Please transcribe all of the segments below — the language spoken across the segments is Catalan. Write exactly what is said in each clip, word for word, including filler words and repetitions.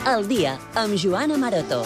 al dia, amb Joana Maroto.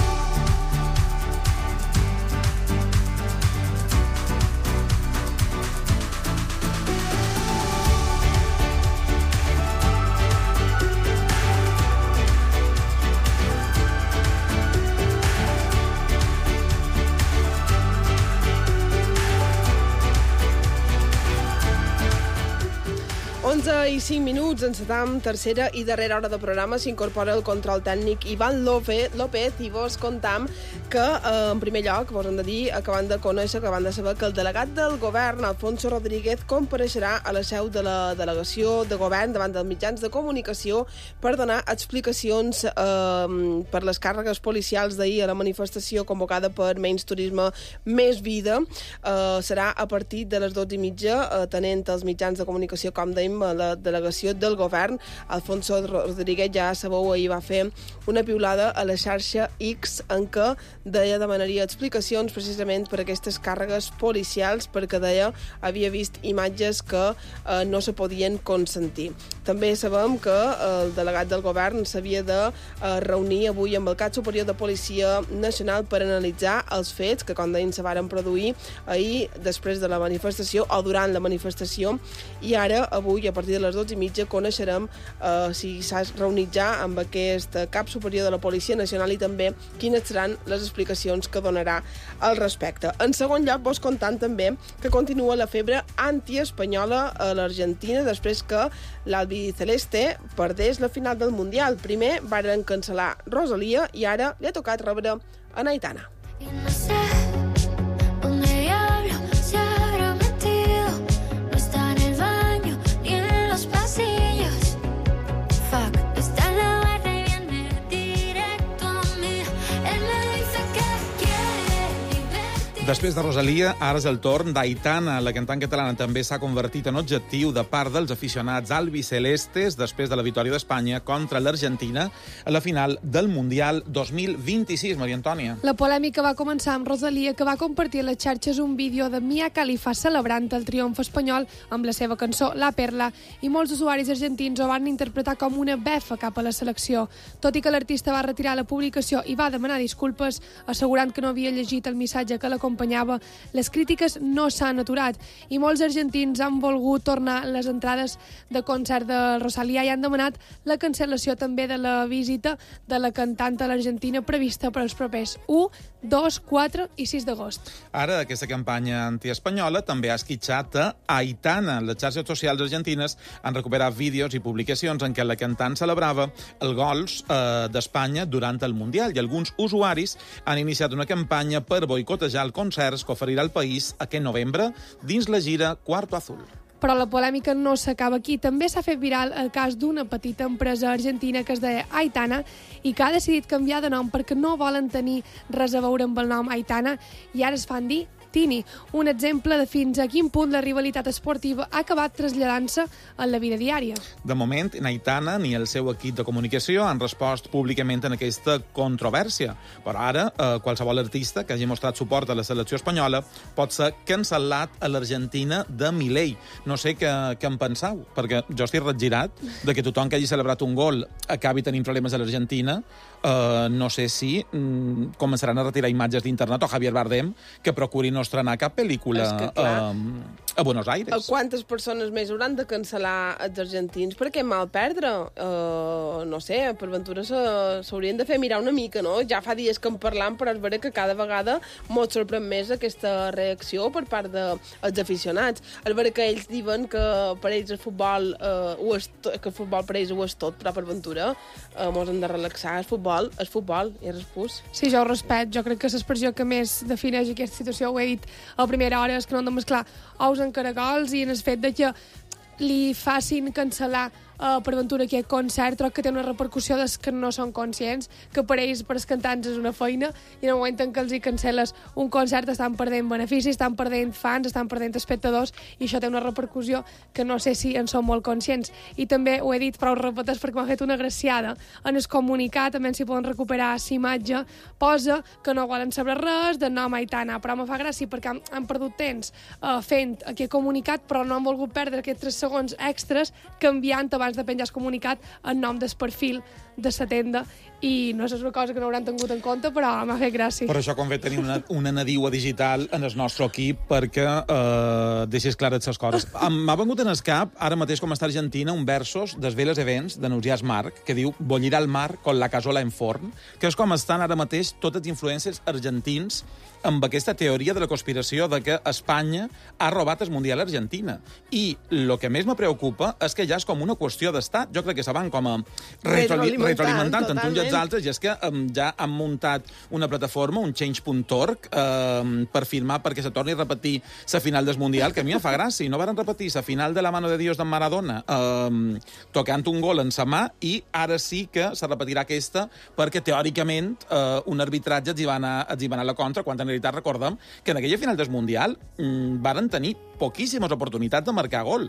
onze i cinc minuts, encetam tercera i darrera hora de programa. S'incorpora el control tècnic Ivan López i vos contam que, eh, en primer lloc, vos hem de dir, acabant de conèixer, acabant de saber que el delegat del govern, Alfonso Rodríguez, compareixerà a la seu de la delegació de govern davant dels mitjans de comunicació per donar explicacions eh, per les càrregues policials d'ahir a la manifestació convocada per Menys Turisme, Més Vida. Eh, serà a partir de les dotze i mitja, atenent els mitjans de comunicació, com dèiem, a la delegació del govern. Alfonso Rodríguez, ja sabeu, ahir va fer una piulada a la xarxa X en què deia demanaria explicacions precisament per aquestes càrregues policials, perquè deia havia vist imatges que eh, no se podien consentir. També sabem que el delegat del govern s'havia de eh, reunir avui amb el Cap Superior de Policia Nacional per analitzar els fets que, com deien, se varen produir ahir després de la manifestació o durant la manifestació, i ara, avui, a partir de les dotze i mitja, coneixerem eh, si s'ha reunit ja amb aquest Cap Superior de la Policia Nacional i també quines seran les explicacions que donarà al respecte. En segon lloc, vos contant també que continua la febre antiespanyola a l'Argentina després que l'albiceleste perdés la final del Mundial. Primer varen cancel·lar Rosalía i ara li ha tocat rebre a Aitana. No sé dónde diablo se habrá metido. No está en el baño ni en los pasillos. Fuck, está en la barra y viene directo a mí. Él me dice que quiere divertir. Després de Rosalía, ara és el torn d'Aitana. La cantant catalana també s'ha convertit en objectiu de part dels aficionats albicelestes després de la victòria d'Espanya contra l'Argentina a la final del Mundial dos mil vint-i-sis. Maria Antònia. La polèmica va començar amb Rosalía, que va compartir a les xarxes un vídeo de Mia Khalifa celebrant el triomf espanyol amb la seva cançó La Perla, i molts usuaris argentins ho van interpretar com una befa cap a la selecció. Tot i que l'artista va retirar la publicació i va demanar disculpes, assegurant que no havia llegit el missatge que l'acompanyava, les crítiques no s'han aturat i molts argentins han volgut tornar les entrades de concert de Rosalía i han demanat la cancel·lació també de la visita de la cantant a l'Argentina prevista per als propers u, dos, quatre i sis d'agost. Ara, aquesta campanya antiespanyola també ha esquitxat a Aitana. Les xarxes socials argentines han recuperat vídeos i publicacions en què la cantant celebrava el gols eh, d'Espanya durant el Mundial, i alguns usuaris han iniciat una campanya per boicotejar el concerts que oferirà el país aquest novembre dins la gira Cuarto Azul. Però la polèmica no s'acaba aquí. També s'ha fet viral el cas d'una petita empresa argentina que es deia Aitana i que ha decidit canviar de nom perquè no volen tenir res a veure amb el nom Aitana i ara es fan dir Tini, un exemple de fins a quin punt la rivalitat esportiva ha acabat traslladant-se a la vida diària. De moment, ni Aitana ni el seu equip de comunicació han respost públicament en aquesta controvèrsia. Però ara, eh, qualsevol artista que hagi mostrat suport a la selecció espanyola pot ser cancel·lat a l'Argentina de Milei. No sé què, què en penseu, perquè jo estic regirat de que tothom que hagi celebrat un gol acabi tenint problemes a l'Argentina. Uh, no sé si mm, començaran a retirar imatges d'internet, o Javier Bardem que procuri no estrenar cap pel·lícula uh, a Buenos Aires. Quantes persones més hauran de cancel·lar els argentins? Perquè mal perdre. Uh, no sé, per ventura s'haurien de fer mirar una mica, no? Ja fa dies que en parlam, però és vera que cada vegada mos sorprèn més aquesta reacció per part dels aficionats. És vera que ells diuen que per ells el futbol, uh, ho és to, que el futbol per ells ho és tot, però per ventura uh, mos hem de relaxar. El futbol és futbol i res pus. Sí, jo ho respecto. Jo crec que l'expressió que més defineix aquesta situació, ho he dit a primera hora, és que no han de mesclar ous en caragols, i en el fet de que li facin cancel·lar uh, per ventura aquest concert, troc que té una repercussió des que no són conscients, que per ells, per als cantants, és una feina, i en el moment en què els hi cancel·les un concert estan perdent beneficis, estan perdent fans, estan perdent espectadors, i això té una repercussió que no sé si en són molt conscients. I també ho he dit, però ho repeteix perquè m'ha fet una graciada. En el comunicat, també si poden recuperar l'imatge, posa que no volen saber res de nom Aitana, però me fa gràcia perquè han, han perdut temps uh, fent aquest comunicat, però no han volgut perdre aquests tres segons extras canviant abans abans de penjar el comunicat en nom del perfil de la tenda, i no és una cosa que no hauran tingut en compte, però m'ha fet gràcia. Per això convé tenir una, una nadiua digital en el nostre equip perquè eh, deixés clares les coses. M'ha vengut en el cap, ara mateix com està Argentina, un versos dels Vélez Events de Nusias Marc, que diu «Bollir al mar con la casola en forn», que és com estan ara mateix tots els influencers argentins amb aquesta teoria de la conspiració de que Espanya ha robat el Mundial a Argentina. I el que més me preocupa és que ja és com una qüestió d'estat. Jo crec que se van com a retroalimentant, retroalimentant tant uns i els altres, i és que um, ja han muntat una plataforma, un change punt org, um, per firmar perquè se torni a repetir la final del Mundial, que a mi em fa gràcia. I no van repetir la final de la mano de Dios d'en Maradona um, tocant un gol en sa mà, i ara sí que se repetirà aquesta perquè, teòricament, uh, un arbitratge els hi va anar, els hi va anar a la contra, quan en realitat recordem que en aquella final del Mundial mmm, varen tenir poquíssimes oportunitats de marcar gol.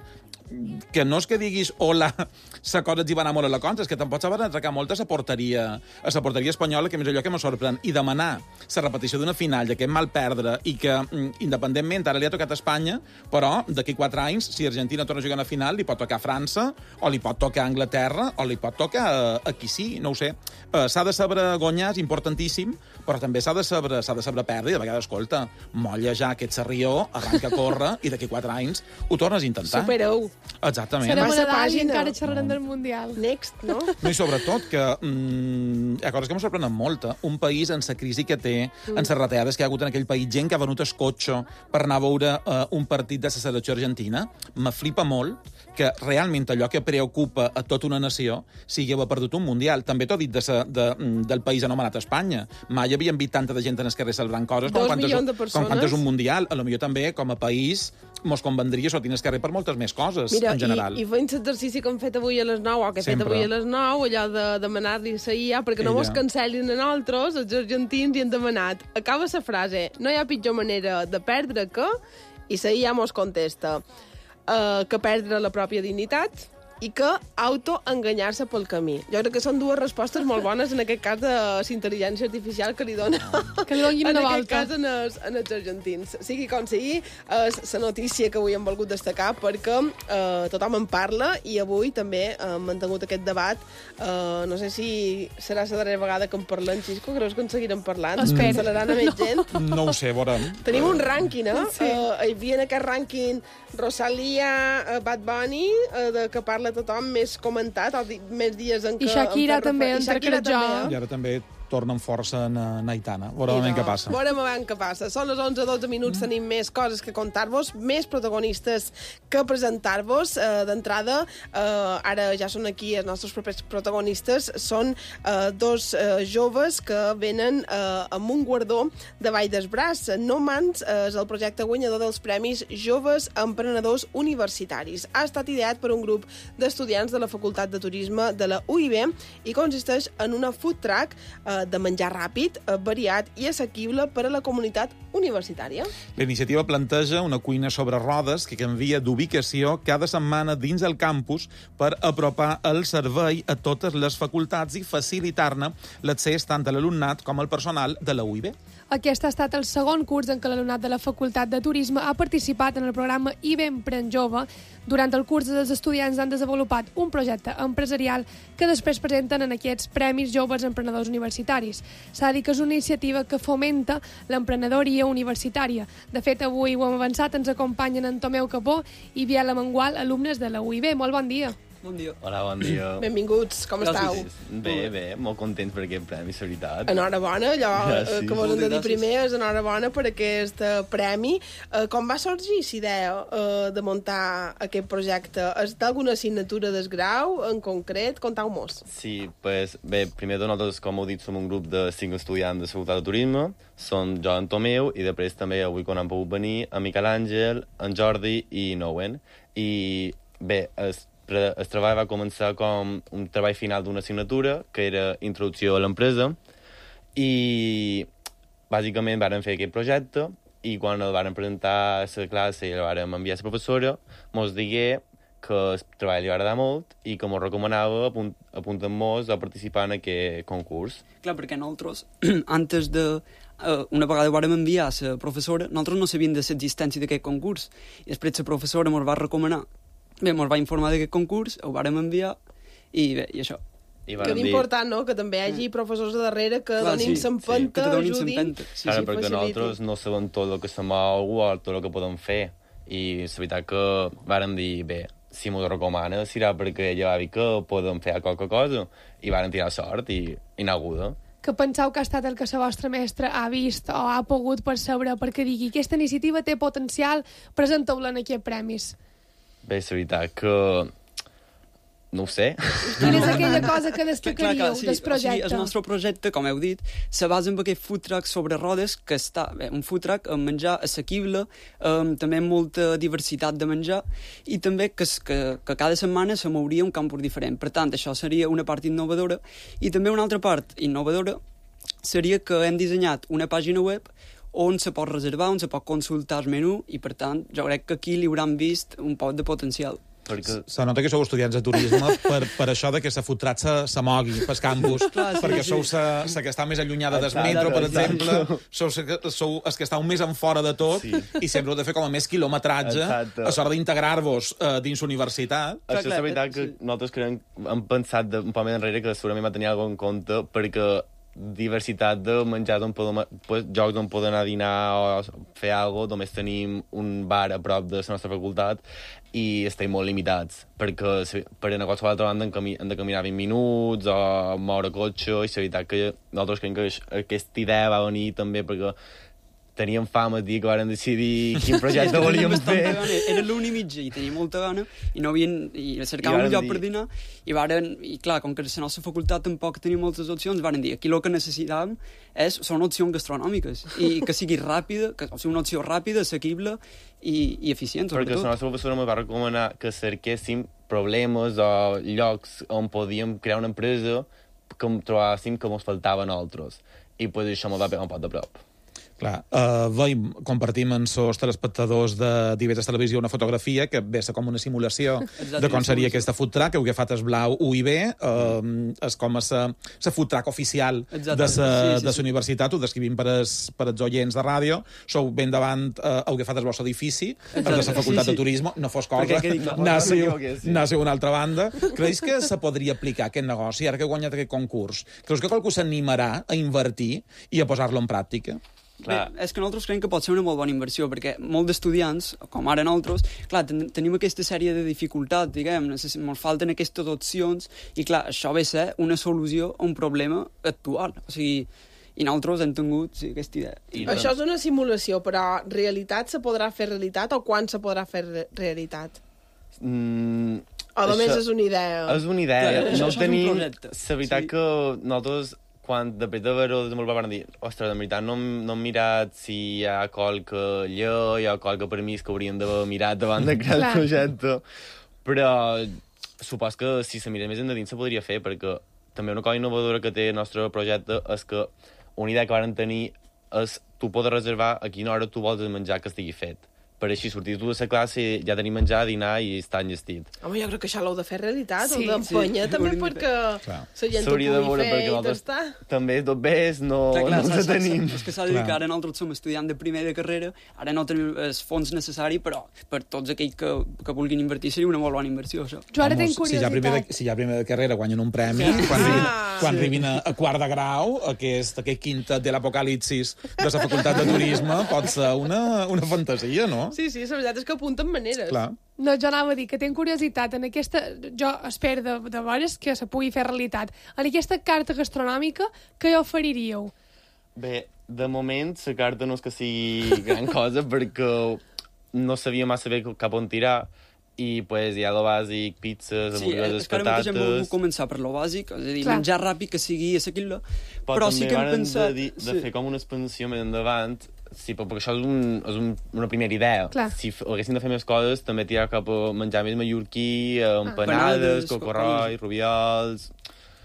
Que no és que diguis hola, la cosa els hi va anar molt a la contra, és que tampoc se van atracar molt a la porteria, a la porteria espanyola, que més allò que me sorprèn. I demanar la repetició d'una final, de que és mal perdre, i que, independentment, ara li ha tocat a Espanya, però d'aquí quatre anys, si Argentina torna a jugar a una final, li pot tocar a França, o li pot tocar a Anglaterra, o li pot tocar a, a qui sí, no ho sé. Uh, s'ha de saber guanyar, és importantíssim, però també s'ha de saber, s'ha de saber perdre, i de vegades, escolta, molla ja aquest serrió, arranca a córrer, i d'aquí quatre anys ho tornes a intentar. Supereu. Exactament. Serem a Passa Nadal i pàgina. encara xerrarem del Mundial. Next, no? No, i sobretot que mm, hi ha coses que em sorprenen molt. Un país en la crisi que té, mm. en les retallades que hi ha hagut en aquell país, gent que ha venut el cotxe per anar a veure uh, un partit de la selecció argentina, me flipa molt que realment allò que preocupa a tota una nació sigui haver perdut un Mundial. També t'ho dit de sa, de, del país anomenat Espanya. Mai havíem vist tanta de gent en el carrer celebrant coses com quan, és, com quan és un Mundial. A lo millor també, com a país, mos convendria sortir al carrer per moltes més coses, Mira, en general. i, i fent l'exercici que hem fet avui a les nou, o que he fet Sempre. avui a les nou, allò de demanar-li a I A perquè no Ella. mos cancel·lin a nosaltres, els argentins, i han demanat. Acaba la frase, no hi ha pitjor manera de perdre que... I la I A mos contesta uh, que perdre la pròpia dignitat i que autoenganyar-se pel camí. Jo crec que són dues respostes molt bones, en aquest cas, de la intel·ligència artificial que li dona, Que li donin en una aquest volta. cas, en els, en els argentins. Sigui com sigui, és la notícia que avui hem volgut destacar perquè eh, tothom en parla, i avui també hem mantingut aquest debat. Eh, no sé si serà la darrera vegada que en parlem, Xisco, creus que en seguirem parlant? Espero. Cancel·laran a més No. gent? No ho sé, veurem. Tenim un rànquing, eh? Sí. Uh, hi havia en aquest rànquing Rosalia, uh, Bad Bunny, uh, de que parla tothom, més comentat, o di més dies en què... I Shakira en què també, refer- I entre Shakira crec jo. també, eh? I ara també torna amb força en, en Aitana. Veurem I què passa. Veurem a veure què passa. Són les onze dotze minuts, mm. tenim més coses que contar-vos, més protagonistes que presentar-vos. Uh, D'entrada, uh, ara ja són aquí els nostres propers protagonistes, són uh, dos uh, joves que venen uh, amb un guardó de Vall del Braç. No Mans uh, és el projecte guanyador dels Premis Joves Emprenedors Universitaris. Ha estat ideat per un grup d'estudiants de la Facultat de Turisme de la U I B i consisteix en una food truck uh, de menjar ràpid, variat i assequible per a la comunitat universitària. La iniciativa planteja una cuina sobre rodes que canvia d'ubicació cada setmana dins el campus per apropar el servei a totes les facultats i facilitar-ne l'accés tant a l'alumnat com al personal de la U I B. Aquest ha estat el segon curs en què l'alumnat de la Facultat de Turisme ha participat en el programa I B Empren Jove. Durant el curs, els estudiants han desenvolupat un projecte empresarial que després presenten en aquests Premis Joves Emprenedors Universitaris. S'ha de dir que és una iniciativa que fomenta l'emprenedoria universitària. De fet, avui ho hem avançat, ens acompanyen en Tomeu Capó i Biela Mengual, alumnes de la U I B. Molt bon dia. Bon dia. Hola, bon dia. Benvinguts, com estàu? Bé, bé, molt contents per aquest premi, la veritat. Enhorabona, allò Ja, sí. sí. que vos hem de dir Gràcies. primer és enhorabona per aquest eh, premi. Eh, com va sorgir la idea eh, de muntar aquest projecte? És d'alguna assignatura del grau en concret? Contau-mos. Sí, pues, bé, primer de nosaltres, com heu dit, som un grup de cinc estudiants de la Facultat de Turisme. Som jo, en Tomeu, i després també avui quan han pogut venir en Miquel Àngel, en Jordi i Nowen. I bé, es el treball va començar com un treball final d'una assignatura, que era Introducció a l'empresa, i bàsicament vàrem fer aquest projecte, i quan el vàrem presentar a la classe i el vàrem enviar a la professora, mos digué que el treball li va agradar molt i que mos recomanava apunt apuntar-nos a participar en aquest concurs. Clar, perquè nosaltres, antes de... Uh, una vegada vàrem enviar a la professora, nosaltres no sabíem de l'existència d'aquest concurs, i després la professora ens va recomanar bé, ens va informar d'aquest concurs, ho vàrem enviar, i bé, i això. I Que varen dir... d'important, no?, que també hi hagi professors a darrere que Clar, donin sí, s'empenta, que te donin ajudin. s'empenta. Sí, Claro, sí, perquè faciliti. nosaltres no sabem tot el que se mou o tot el que podem fer. I la veritat que varen dir, bé, si m'ho recomana, serà perquè ella va dir que podem fer qualque cosa. I varen tirar sort i, i n'ha hagut. Que penseu que ha estat el que la vostra mestra ha vist o ha pogut percebre perquè digui aquesta iniciativa té potencial, presenteu-la en aquests premis? Bé, la veritat que... No ho sé. Quina és aquella cosa que destacaríeu sí, del projecte? O sigui, el nostre projecte, com heu dit, se basa en aquest food truck sobre rodes, que està bé, un food truck amb menjar assequible, amb també molta diversitat de menjar, i també que, que, que cada setmana se mouria un campus diferent. Per tant, això seria una part innovadora, i també una altra part innovadora seria que hem dissenyat una pàgina web on se pot reservar, on se pot consultar el menú, i per tant, jo crec que aquí li hauran vist un poc de potencial. Perquè... Se nota que sou estudiants de turisme per, per això de que la food truck se, se mogui pel campus, Clar, sí, perquè sí. sou la que està més allunyada del Exacte, metro, per exacte. exemple, sou, sa- sou els que estàu més en fora de tot, Sí. i sempre heu de fer com a més quilometratge Exacte. a l'hora d'integrar-vos uh, dins l'universitat. Això és clar, la veritat que sí. nosaltres creiem, hem pensat de, un poc més enrere que segurament va tenir alguna cosa en compte perquè diversitat de menjars on podem, pues, jocs on podem anar a dinar o fer alguna cosa, només tenim un bar a prop de la nostra facultat i estem molt limitats, perquè si- per anar a qualsevol altra banda hem, cami hem de caminar vint minuts o moure cotxe, i la veritat que nosaltres creiem que aix- aquesta idea va venir també perquè teníem fam el dia que vàrem decidir quin projecte Teníem volíem bastanta fer. gana. Era l'una i mitja i tenia molta gana i no havien, i cercàvem varen un lloc dir- per dinar i varen, i clar, com que la nostra facultat tampoc tenia moltes opcions, varen dir, aquí el que necessitàvem és, són opcions gastronòmiques i que sigui ràpida, que, o sigui, una opció ràpida, assequible i, i eficient, Perquè la sobretot. nostra professora ens va recomanar que cerquéssim problemes o llocs on podíem crear una empresa que trobàssim que ens faltava a nosaltres. I pues, això m'ho va pegar un poc de prop. Clar, uh, veiem, compartim amb els telespectadors de d'I V tres Televisió una fotografia que ve a ser com una simulació Exacte, de com seria sí. aquesta food truck, que ho que ha fet és blau U I B, uh, és com a la food truck oficial Exacte, de la sí, sí, de sí. universitat, ho descrivim per els, per els oients de ràdio, sou ben davant uh, el que fa el vostre edifici, el de la Exacte, facultat sí, sí. de turisme, no fos cosa, Perquè quedi clar. nàssiu, No m'equivoqués, sí. nàssiu una altra banda. Creus que se podria aplicar aquest negoci, ara que ha guanyat aquest concurs? Creus que qualcú s'animarà a invertir i a posar-lo en pràctica? Bé, és que nosaltres creiem que pot ser una molt bona inversió, perquè molts d'estudiants, com ara nosaltres, clar, ten tenim aquesta sèrie de dificultats, diguem, ens falten aquestes opcions, i clar, això ve a ser una solució a un problema actual. O sigui, i nosaltres hem tingut sí, aquesta idea. I Això és una simulació, però realitat se podrà fer realitat o quan se podrà fer re realitat? Mm, O només això- és una idea? És una idea. Clar, això- no això és un tenim... projecte. La veritat Sí. que nosaltres, quan després d'haver-ho desenvolupat, vam dir, ostres, en veritat no, hem- no hem mirat si hi ha qualque llei o qualque permís que hauríem d'haver mirat davant de crear el Clar. projecte. Però supos que si se mira més endins se podria fer, perquè també una cosa innovadora que té el nostre projecte és que una idea que varen tenir és tu pots reservar a quina hora tu vols el menjar que estigui fet. Per així, sortir tu de la classe, ja tenir menjar, dinar i estar enllestit. Home, jo crec que això l'heu de fer realitat, Sí, heu d'empènyer sí, també hauríem de perquè Clar. la gent ho S'hauria de pugui veure fer perquè i tot nosaltres està. també tot bé, no, Clar, clar, no s'ha- ens s'ha- tenim. És que s'ha de dir que Clar. ara nosaltres som estudiants de primer de carrera, ara no tenim els fons necessaris, però per tots aquells que, que vulguin invertir seria una molt bona inversió, això. Jo ara Vamos, tinc si ja curiositat. primer de, si ja primer de carrera guanyen un premi, Sí. quan, Ah, arribin, quan sí. arribin a, a quart de grau, aquest, aquest quintet de l'apocalipsis de la facultat de turisme pot ser una, una fantasia, no? Sí, sí, la veritat és que apunten maneres. Clar. No, jo anava a dir que tinc curiositat en aquesta... Jo espero de, de veres que se pugui fer realitat. En aquesta carta gastronòmica, què hi oferiríeu? Bé, de moment, la carta no és que sigui gran cosa, perquè no sabia massa bé cap on tirar, i pues, hi ha lo bàsic, pizzas, Sí, hamburgueses, és que ara mateix hem volgut patates... començar per lo bàsic, és a dir, Clar. menjar ràpid que sigui assequible, Però, però també sí que hem varen pensat... de, dir, de sí. fer com una expansió més endavant, sí, però perquè això és, un, és un, una primera idea. Clar. Si f- haguéssim de fer més coses, també tirar cap a menjar més mallorquí, eh, empanades, Empanades, cocorroi, rubiols...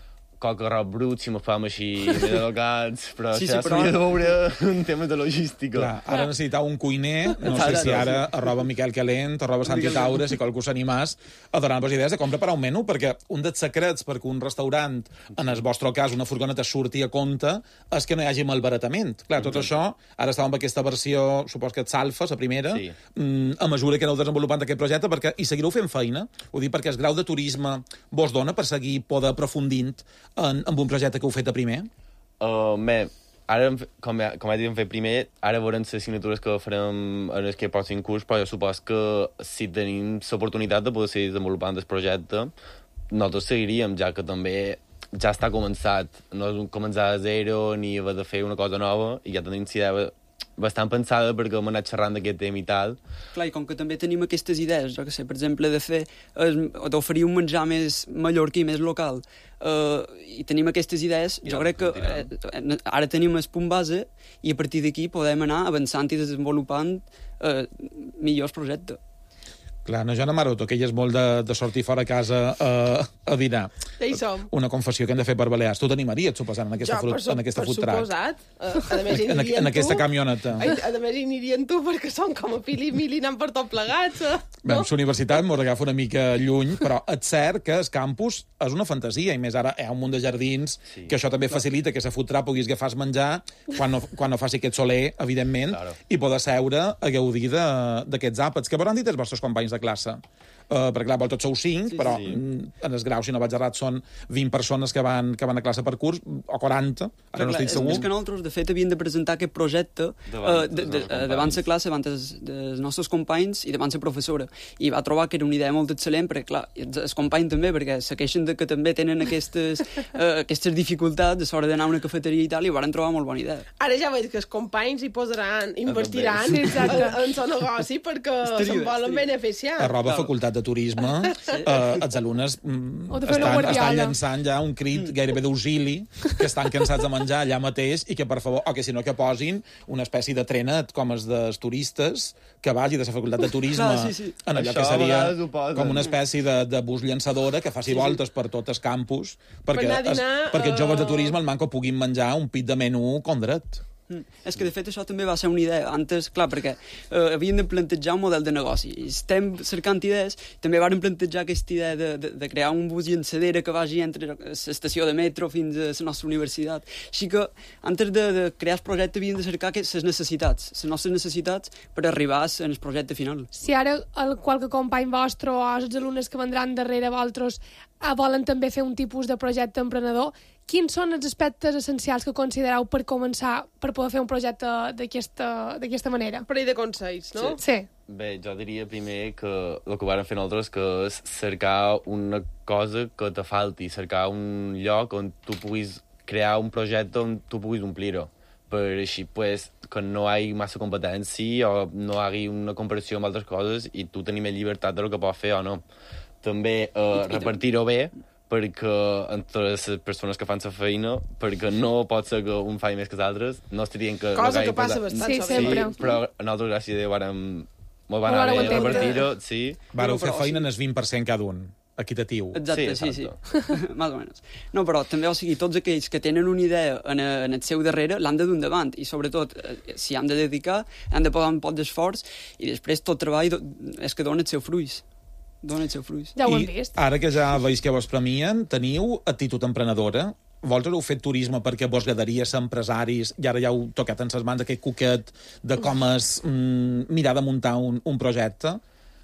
coca arròs brut, si m'ho fam així més delgats, però Sí, això sí, però- s'hauria de veure en temes de logística. Clar, ara necessitava un cuiner, no sé Ara si no, ara arroba Miquel Calent, arroba Santi Taure, si qualcú s'animàs a donar-vos idees de com preparar un menú, perquè un dels secrets perquè un restaurant, en el vostre cas, una furgoneta surti a compte, és que no hi hagi malbaratament. Clar, tot això, ara estàvem amb aquesta versió, supos que ets alfa, la primera, Sí. mm, a mesura que aneu desenvolupant aquest projecte, perquè hi seguireu fent feina, ho dic perquè el grau de turisme vos dona per seguir poder aprofundint en, en un projecte que heu fet a primer? Uh, bé, ara, hem fe- com, he- com he dit, hem fet primer, ara veurem les assignatures que farem en el que pròxim curs, però jo supos que si tenim l'oportunitat de poder seguir desenvolupant el projecte, nosaltres seguiríem, ja que també ja està començat, no és un començar a zero ni haver de fer una cosa nova, i ja tenim la idea bastant pensada perquè hem anat xerrant d'aquest tema i tal. Clar, i com que també tenim aquestes idees, jo que sé, per exemple, de fer, eh, o d'oferir un menjar més mallorquí, més local, eh, i tenim aquestes idees, I jo doncs crec que eh, ara tenim el punt base i a partir d'aquí podem anar avançant i desenvolupant eh, millors projectes. Clar, no, Joana Maroto, que ella és molt de, de sortir fora a casa a, a dinar. Ja hi som. Una confessió que hem de fer per Balears. Tu t'animaries, suposant, en aquesta, Jo, fruit, per, su en aquesta per food truck? suposat. Uh, a més, hi En, aniria en amb aquesta tu. camioneta. Ai, a més, hi aniria amb tu perquè són com a Pili i Mili anant per tot plegats. Eh? Bé, No? la universitat mos agafa una mica lluny, però és cert que el campus és una fantasia, i més ara hi ha un munt de jardins, Sí. que això també facilita que la food truck puguis agafar el menjar quan no, quan no faci aquest soler, evidentment, Claro. i poder seure a gaudir de- d'aquests àpats. Què volen dir els vostres companys de classe? Uh, perquè clar, vosaltres sou cinc, Sí, però sí. mm, en el grau, si no vaig errat, són vint persones que van, que van a classe per curs, o quaranta, ara no Clar, estic és, segur. és que nosaltres, de fet, havíem de presentar aquest projecte Davant eh, de, dels de, nostres eh, companys. davant la classe, davant dels, dels nostres companys i davant la professora. I va trobar que era una idea molt excel·lent, perquè, clar, els, els companys també, perquè se queixen de que també tenen aquestes, eh, aquestes dificultats a l'hora d'anar a una cafeteria i tal, i ho van trobar molt bona idea. Ara ja veig que els companys hi posaran, investiran Sí, exacte. en, en el negoci perquè Estaria se'n bé, volen estaria bé. beneficiar. Arroba Clar. Facultat de Turisme, eh, els alumnes mm, O de fer una estan, guardiola. estan llançant ja un crit gairebé d'auxili, que estan cansats de menjar allà mateix i que, per favor, o que si no, que posin una espècie de trenet com els dels turistes que vagi de la Facultat de Turisme Clar, sí, sí. en allò Això que a seria vegades ho posen. com una espècie de, de bus llançadora que faci voltes per tot el campus perquè, anar a dinar, es, perquè els joves de eh, turisme al Manco puguin menjar un pit de menú com dret. Mm. És que, de fet, això també va ser una idea. Antes, clar, perquè eh, havíem de plantejar un model de negoci. I estem cercant idees. També vàrem plantejar aquesta idea de, de, de crear un bus llançadera que vagi entre l'estació de metro fins a la nostra universitat. Així que, antes de, de crear el projecte, havíem de cercar les necessitats, les nostres necessitats per arribar al projecte final. Si ara el qualque company vostre o els alumnes que vendran darrere vosaltres eh, volen també fer un tipus de projecte emprenedor, quins són els aspectes essencials que considereu per començar, per poder fer un projecte d'aquesta d'aquesta manera? Per ahir de consells, no? Sí. Bé, jo diria primer que el que vàrem fer nosaltres que és cercar una cosa que te falti, cercar un lloc on tu puguis crear un projecte on tu puguis omplir-ho. Per així, pues, que no hi hagi massa competència o no hi hagi una comparació amb altres coses i tu tenir més llibertat del que pots fer o no. També eh, repartir-ho bé, perquè entre les persones que fan la feina, perquè no pot ser que un faci més que els altres, no estarien que... Cosa no que passa posat- bastant Sí, sovint. sempre. Sí, però nosaltres, gràcies a Déu, vàrem... Molt va Ho anar vàreu bé entendre. repartir-ho, sí. Vareu No, fer però feina sí. en el vint per cent cada un, equitatiu. Exacte, sí, Sí, sí. Más o menys. No, però també, o sigui, tots aquells que tenen una idea en, en el seu darrere l'han de dur endavant i, sobretot, eh, s'hi han de dedicar, han de posar un pot d'esforç i després tot treball do- és que dona el seu fruits. Dona el seu fruits. Ja ho hem I vist. ara que ja veus que vos premien, teniu actitud emprenedora? Vosaltres heu fet turisme perquè vos agradaria ser empresaris i ara ja heu tocat en ses mans aquest cuquet de com es mm, mirar de muntar un, un projecte?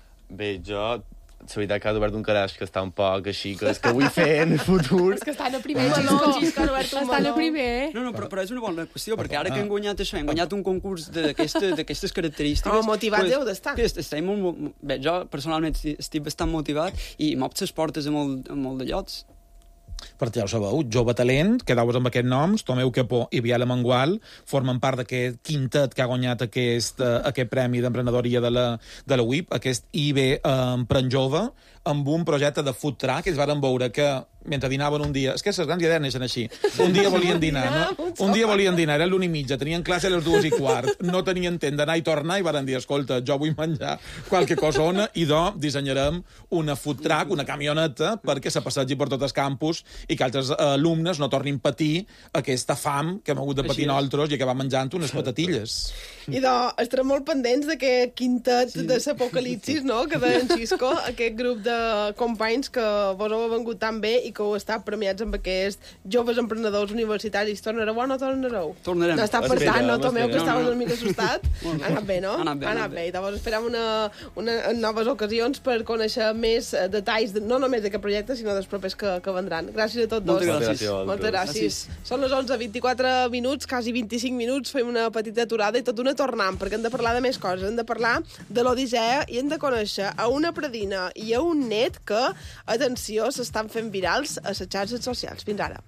Bé, jo, la veritat que ha obert un calaix que està un poc així, que és que vull fer en el futur. És que estan a primer, Un meló, Xisco. Xisco, han obert un Estan a meló. primer, eh? No, no, però, però és una bona qüestió, perquè ara Ah. que hem guanyat això, hem guanyat un concurs d'aquesta- d'aquestes característiques... Home, motivat heu d'estar. que est- Estem molt, molt... Bé, jo personalment estic, estic bastant motivat i m'obre les portes a molt, a molt de llocs. Perquè ja ho sabeu, Jove Talent, quedeu-vos amb aquests noms, Tomeu Capó i Biela Mangual, formen part d'aquest quintet que ha guanyat aquest, uh, aquest premi d'emprenedoria de la, de la U I P, aquest I B eh, Empren Jove, amb un projecte de food truck, que es varen veure que mentre dinaven un dia... És que les grans idees neixen així. Un dia volien dinar, no? Un dia volien dinar, era l'una i mitja, tenien classe a les dues i quart, no tenien temps d'anar i tornar i van dir, escolta, jo vull menjar qualque cosona i do dissenyarem una food truck, una camioneta, perquè se passegi per tot el campus i que altres alumnes no tornin a patir aquesta fam que hem hagut de patir nosaltres i acabar menjant unes patatilles. I do, estarem molt pendents d'aquest quintet sí. de l'apocalipsis, no?, que deia en Xisco, aquest grup de companys que vos heu vengut tan bé i que heu estat premiats amb aquests joves emprenedors universitaris. Tornareu o no tornareu? Tornarem. No està per tant, no, Tomeu, que estaves una mica assustat? Ha anat bé, no? Ha anat bé. Ha anat bé. I llavors esperem una, una, noves ocasions per conèixer més detalls, de, no només d'aquest projecte, sinó dels propers que, que vendran. Gràcies a tots dos. Moltes gràcies. Moltes gràcies. Són les onze, vint-i-quatre minuts, quasi vint-i-cinc minuts, fem una petita aturada i tot una tornant, perquè hem de parlar de més coses. Hem de parlar de l'Odissea i hem de conèixer a una predina i a un net que, atenció, s'estan fent virals a les xarxes socials. Fins ara.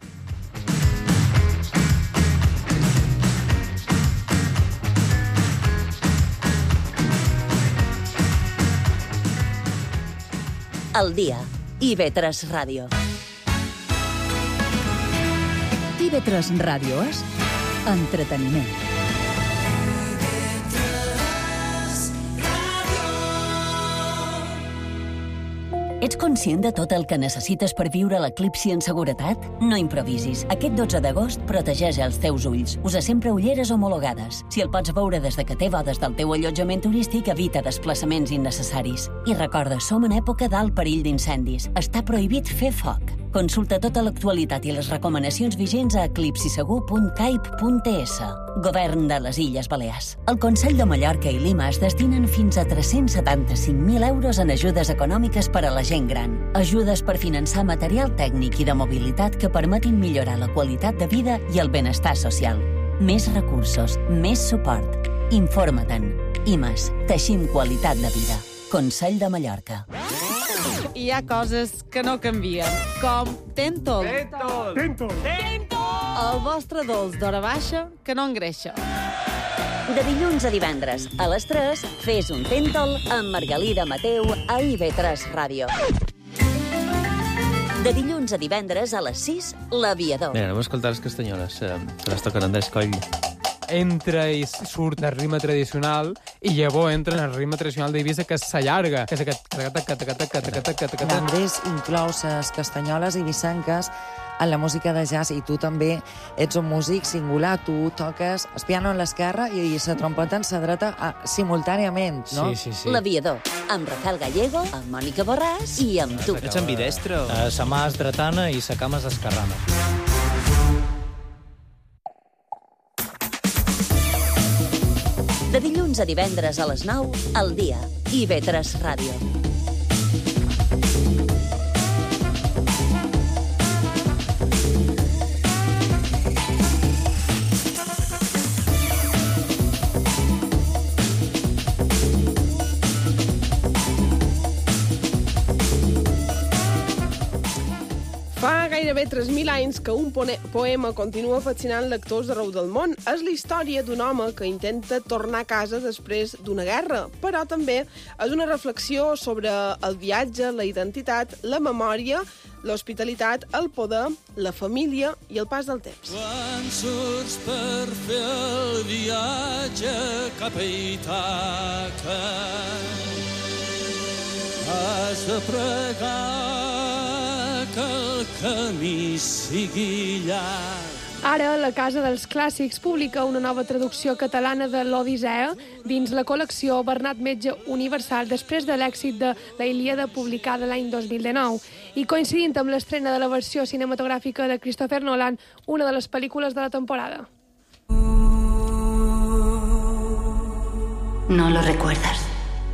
El dia. I ve tres Ràdio. I ve tres Ràdio és entreteniment. Ets conscient de tot el que necessites per viure l'eclipsi en seguretat? No improvisis. Aquest dotze d'agost protegeix els teus ulls. Usa sempre ulleres homologades. Si el pots veure des de que té bodes del teu allotjament turístic, evita desplaçaments innecessaris. I recorda, som en època d'alt perill d'incendis. Està prohibit fer foc. Consulta tota l'actualitat i les recomanacions vigents a eclipsisegur punt caip punt es. Govern de les Illes Balears. El Consell de Mallorca i Lima es destinen fins a tres-cents setanta-cinc mil euros en ajudes econòmiques per a la gent gran. Ajudes per finançar material tècnic i de mobilitat que permetin millorar la qualitat de vida i el benestar social. Més recursos, més suport. Informa-te'n. I més, teixim qualitat de vida. Consell de Mallorca. Hi ha coses que no canvien, com Tentol. Tentol! Tentol! Tentol! El vostre dolç d'hora baixa que no engreixa. De dilluns a divendres, a les tres, fes un Tentol amb Margalida Mateu a I V tres Ràdio. De dilluns a divendres, a les sis, L'Aviador. Mira, anem a escoltar les castanyoles, eh, que les toquen Andrés Coll. Entra i surt del ritme tradicional i llavors entra en el ritme tradicional d'Eivissa, que s'allarga, que és aquest... Andrés inclou les castanyoles i vissanques en la música de jazz, i tu també ets un músic singular, tu toques el piano en l'esquerra i la trompeta en la dreta a, simultàniament, no? Sí, sí, sí. L'Aviador, amb Rafael Gallego, amb Mònica Borràs i amb tu. Ets ambidestre? Uh, sa mà és dretana i sa cama és esquerrana. De dilluns a divendres a les nou, al dia. I V tres Ràdio. Fa gairebé tres mil anys que un poema continua fascinant lectors d'arreu del món. És la història d'un home que intenta tornar a casa després d'una guerra, però també és una reflexió sobre el viatge, la identitat, la memòria, l'hospitalitat, el poder, la família i el pas del temps. Quan surts per fer el viatge cap a Ítaca, has de pregar que el camí sigui llarg. Ara, la Casa dels Clàssics publica una nova traducció catalana de l'Odissea dins la col·lecció Bernat Metge Universal després de l'èxit de la Ilíada publicada l'any dos mil dinou. I coincidint amb l'estrena de la versió cinematogràfica de Christopher Nolan, una de les pel·lícules de la temporada. No lo recuerdas.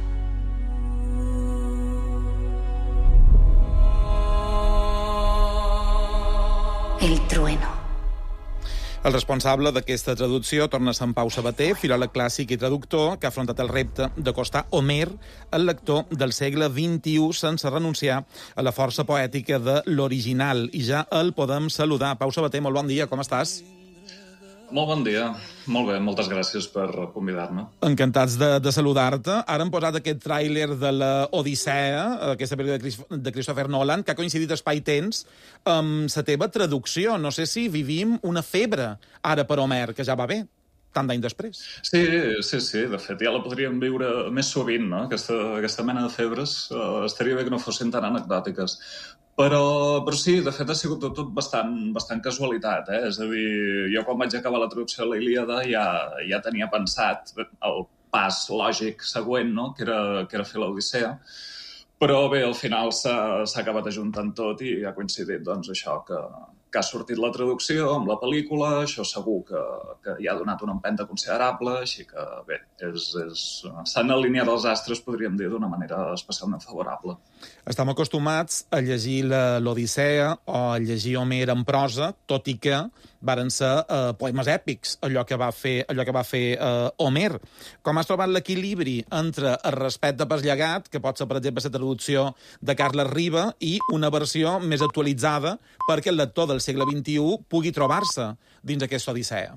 El trueno. El responsable d'aquesta traducció torna a ser en Pau Sabater, filòleg clàssic i traductor, que ha afrontat el repte d'acostar Homer, el lector del segle vint-i-u, sense renunciar a la força poètica de l'original. I ja el podem saludar. Pau Sabater, molt bon dia, com estàs? Molt bon dia. Molt bé, moltes gràcies per convidar-me. Encantats de, de saludar-te. Ara hem posat aquest tràiler de la Odissea, aquesta pel·lícula de, Chris, de Christopher Nolan, que ha coincidit espai-temps amb la teva traducció. No sé si vivim una febre ara per Homer, que ja va bé, tant d'any després. Sí, sí, sí. De fet, ja la podríem viure més sovint, no? Aquesta, aquesta mena de febres uh, estaria bé que no fossin tan anecdòtiques. Però, però sí, de fet, ha sigut tot, tot bastant, bastant casualitat, eh? És a dir, jo quan vaig acabar la traducció de la Ilíada ja, ja tenia pensat el pas lògic següent, no? que, era, que era fer l'Odissea. Però bé, al final s'ha acabat ajuntant tot i ha coincidit, doncs, això, que, que ha sortit la traducció amb la pel·lícula, això segur que, que hi ha donat una empenta considerable, així que, bé, és, és, s'han alineat els astres, podríem dir, d'una manera especialment favorable. Estem acostumats a llegir l'Odissea o a llegir Homer en prosa, tot i que varen ser eh, poemes èpics, allò que va fer, allò que va fer eh, Homer. Com has trobat l'equilibri entre el respecte pel llegat, que pot ser, per exemple, la traducció de Carles Riba, i una versió més actualitzada perquè el lector del segle vint-i-u pugui trobar-se dins aquesta Odissea?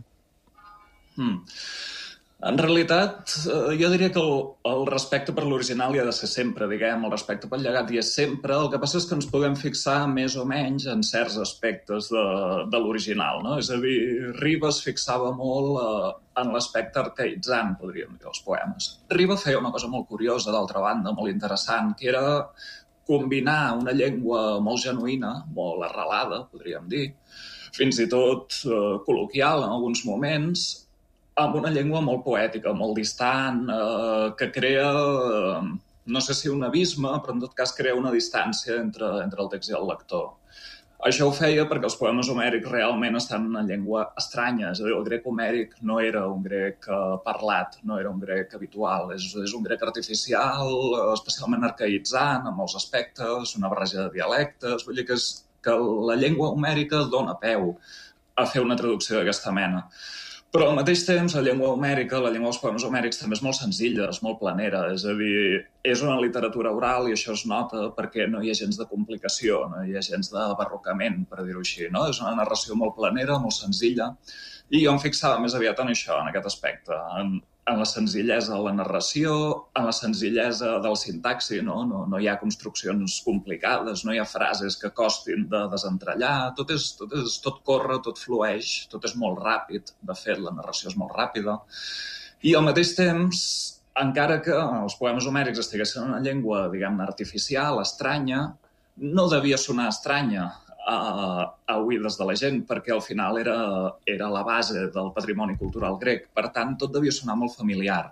Hmm. En realitat, jo diria que el, el respecte per l'original hi ha de ser sempre, diguem, el respecte pel llegat hi és sempre, el que passa és que ens podem fixar més o menys en certs aspectes de, de l'original, no? És a dir, Riba es fixava molt eh, en l'aspecte arcaïtzant, podríem dir, dels poemes. Riba feia una cosa molt curiosa, d'altra banda, molt interessant, que era combinar una llengua molt genuïna, molt arrelada, podríem dir, fins i tot eh, col·loquial en alguns moments, amb una llengua molt poètica, molt distant, eh, que crea, eh, no sé si un abisme, però en tot cas crea una distància entre, entre el text i el lector. Això ho feia perquè els poemes homèrics realment estan en una llengua estranya, és a dir, el grec homèric no era un grec eh, parlat, no era un grec habitual, és, és un grec artificial, especialment arcaïtzant, en molts aspectes, una barreja de dialectes, vull dir que, és, que la llengua homèrica dona peu a fer una traducció d'aquesta mena. Però al mateix temps, la llengua homèrica, la llengua dels poemes homèrics, també és molt senzilla, és molt planera, és a dir, és una literatura oral i això es nota perquè no hi ha gens de complicació, no hi ha gens de barrocament, per dir-ho així, no? És una narració molt planera, molt senzilla, i jo em fixava més aviat en això, en aquest aspecte, en, en la senzillesa de la narració, en la senzillesa del sintaxi, no? No, no hi ha construccions complicades, no hi ha frases que costin de desentrellar, tot, és, tot, és, tot corre, tot flueix, tot és molt ràpid, de fet, la narració és molt ràpida, i al mateix temps, encara que els poemes homèrics estiguessin en una llengua, diguem-ne, artificial, estranya, no devia sonar estranya a, a oïdes de la gent, perquè al final era, era la base del patrimoni cultural grec. Per tant, tot devia sonar molt familiar.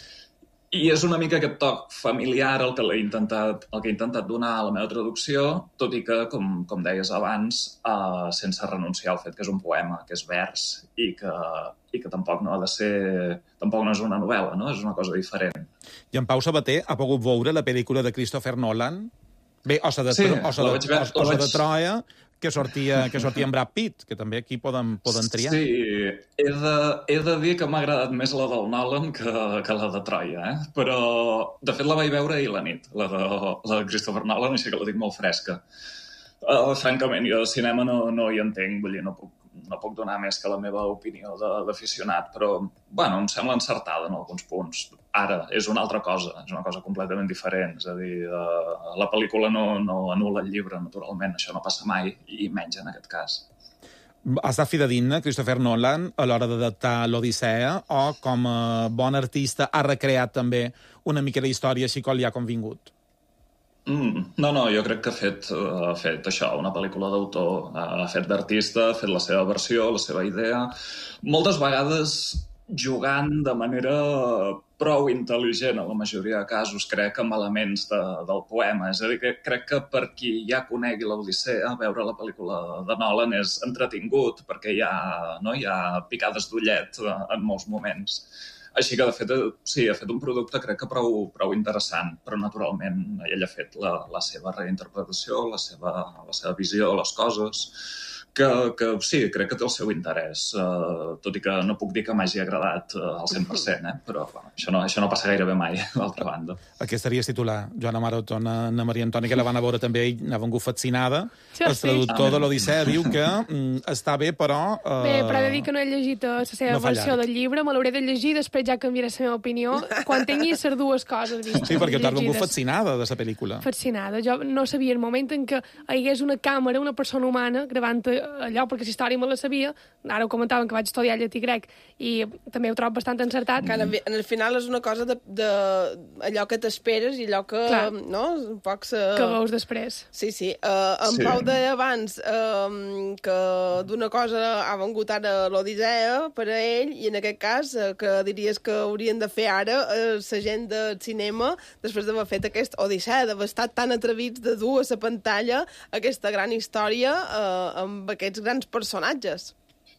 I és una mica aquest toc familiar el que, l'he intentat, el que he intentat donar a la meva traducció, tot i que, com, com deies abans, uh, sense renunciar al fet que és un poema, que és vers, i que, i que tampoc no ha de ser... Tampoc no és una novel·la, no? És una cosa diferent. I en Pau Sabater ha pogut veure la pel·lícula de Christopher Nolan? Bé, Ossa de, sí, Ossa de, Ossa, Ossa vaig... de Troia, que sortia, que sortia amb Brad Pitt, que també aquí poden, poden triar. Sí, he de, he de dir que m'ha agradat més la del Nolan que, que la de Troia, eh? Però, de fet, la vaig veure ahir la nit, la de, la de Christopher Nolan, així que la tinc molt fresca. Uh, francament, jo de cinema no, no hi entenc, vull dir, no puc, no puc donar més que la meva opinió d'aficionat, però, bueno, em sembla encertada en alguns punts. Ara, és una altra cosa, és una cosa completament diferent. És a dir, uh, la pel·lícula no, no anul·la el llibre, naturalment, això no passa mai, i menys en aquest cas. Ha estat fidedigne Christopher Nolan a l'hora d'adaptar l'Odissea o, com a bon artista, ha recreat també una mica la història així com li ha convingut? Mm, no, no, jo crec que ha fet, uh, ha fet això, una pel·lícula d'autor, uh, ha fet d'artista, ha fet la seva versió, la seva idea. Moltes vegades jugant de manera prou intel·ligent, en la majoria de casos, crec, amb elements de, del poema. És a dir, que crec que per qui ja conegui l'Odissea, veure la pel·lícula de Nolan és entretingut, perquè hi ha, no, hi ha picades d'ullet en molts moments. Així que, de fet, sí, ha fet un producte, crec que prou, prou interessant, però, naturalment, ell ha fet la, la seva reinterpretació, la seva, la seva visió de les coses, que, que sí, crec que té el seu interès, uh, tot i que no puc dir que m'hagi agradat uh, al cent per cent, eh? Però bueno, això, no, això no passa gairebé mai, d'altra banda. Aquesta estaria titular, Joana Maroton, Anna Maria Antoni, que la van a veure també, ell n'ha vengut fascinada. Sí, el traductor sí. de l'Odissea diu que mm, està bé, però... Uh... Bé, però he de dir que no he llegit la seva no versió del llibre, me l'hauré de llegir, després ja canviaré la meva opinió, quan tingui les dues coses vistes. Sí, perquè t'has vengut fascinada de la pel·lícula. Fascinada. Jo no sabia el moment en què hi hagués una càmera, una persona humana, gravant allò, perquè la història me la sabia, ara ho comentaven que vaig estudiar llatí grec, i també ho trobo bastant encertat. Que en el final és una cosa de, de allò que t'esperes i allò que... Clar. No? Un poc se... Que veus després. Sí, sí. Uh, en Sí. Pau deia abans uh, que d'una cosa ha vengut ara l'Odissea per a ell, i en aquest cas uh, que diries que haurien de fer ara uh, la gent del cinema, després d'haver fet aquest Odissea, d'haver estat tan atrevits de dur a la pantalla aquesta gran història uh, amb aquests grans personatges.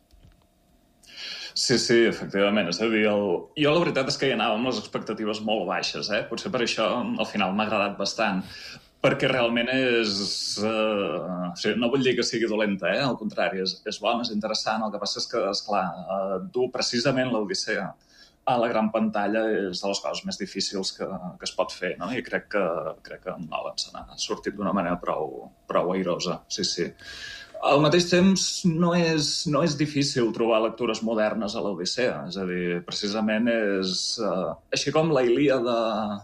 Sí, sí, efectivament. És a dir, el... jo la veritat és que hi anava amb les expectatives molt baixes, eh? Potser per això al final m'ha agradat bastant, perquè realment és... Uh... O sigui, no vull dir que sigui dolenta, eh? Al contrari, és, és bona, és interessant. El que passa és que, esclar, uh, dur precisament l'Odissea a la gran pantalla és de les coses més difícils que, que es pot fer, no? I crec que, crec que en Nolan se n'ha sortit d'una manera prou, prou airosa, sí, sí. Al mateix temps, no és, no és difícil trobar lectures modernes a l'Odissea. És a dir, precisament és... Uh, així com la Ilíada...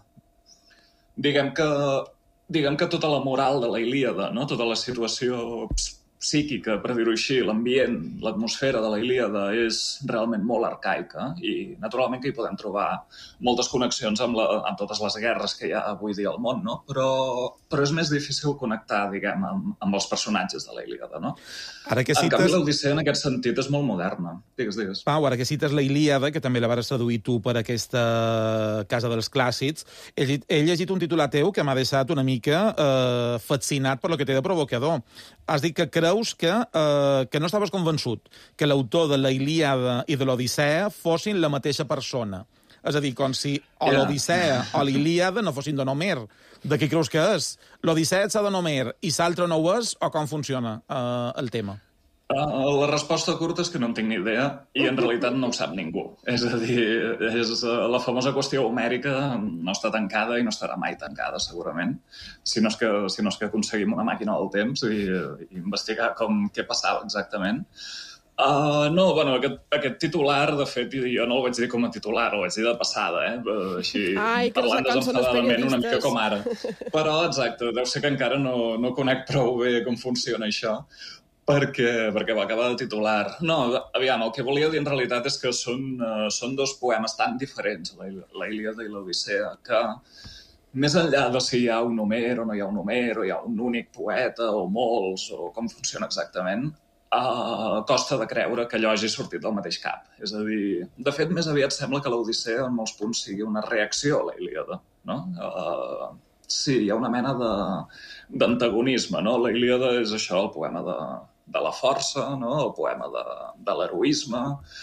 Diguem que, diguem que tota la moral de la Ilíada, no? Tota la situació psíquica, per dir-ho així, l'ambient, l'atmosfera de la Ilíada és realment molt arcaica i, naturalment, que hi podem trobar moltes connexions amb, la, amb totes les guerres que hi ha avui dia al món, no? Però, però és més difícil connectar, diguem, amb, amb els personatges de la Ilíada, no? Ara que cites... En canvi, l'Odissea, en aquest sentit, és molt moderna. Digues, digues. Pau, ara que cites la Ilíada, que també la vas traduir tu per aquesta Casa dels Clàssics, he, he llegit un titular teu que m'ha deixat una mica eh, fascinat per lo que té de provocador. Has dit que creus que, eh, que no estaves convençut que l'autor de la Ilíada i de l'Odissea fossin la mateixa persona. És a dir, com si o l'Odissea o l'Ilíada no fossin d'en Homer. De què creus que és? L'Odissea és d'en Homer i l'altre no ho és, o com funciona eh, el tema? Uh, la resposta curta és que no en tinc ni idea i en realitat no ho sap ningú. És a dir, és, uh, la famosa qüestió homèrica no està tancada i no estarà mai tancada, segurament, si no és que, si no és que aconseguim una màquina del temps i, i investigar com què passava exactament. Uh, no, bueno, aquest, aquest titular, de fet, jo no el vaig dir com a titular, el vaig dir de passada, eh? Així, Ai, que parlant desenfadadament una mica com ara. Però, exacte, deu ser que encara no, no conec prou bé com funciona això, perquè, perquè va acabar de titular. No, aviam, el que volia dir en realitat és que són, uh, són dos poemes tan diferents, la, la Ilíada i l'Odissea, que més enllà de si hi ha un Homer o no hi ha un Homer, o hi ha un únic poeta o molts, o com funciona exactament, Uh, costa de creure que allò hagi sortit del mateix cap. És a dir, de fet, més aviat sembla que l'Odissea en molts punts sigui una reacció a la Ilíada, no? Uh, sí, hi ha una mena de, d'antagonisme, no? La Ilíada és això, el poema de, de la força, no? El poema de, de l'heroisme,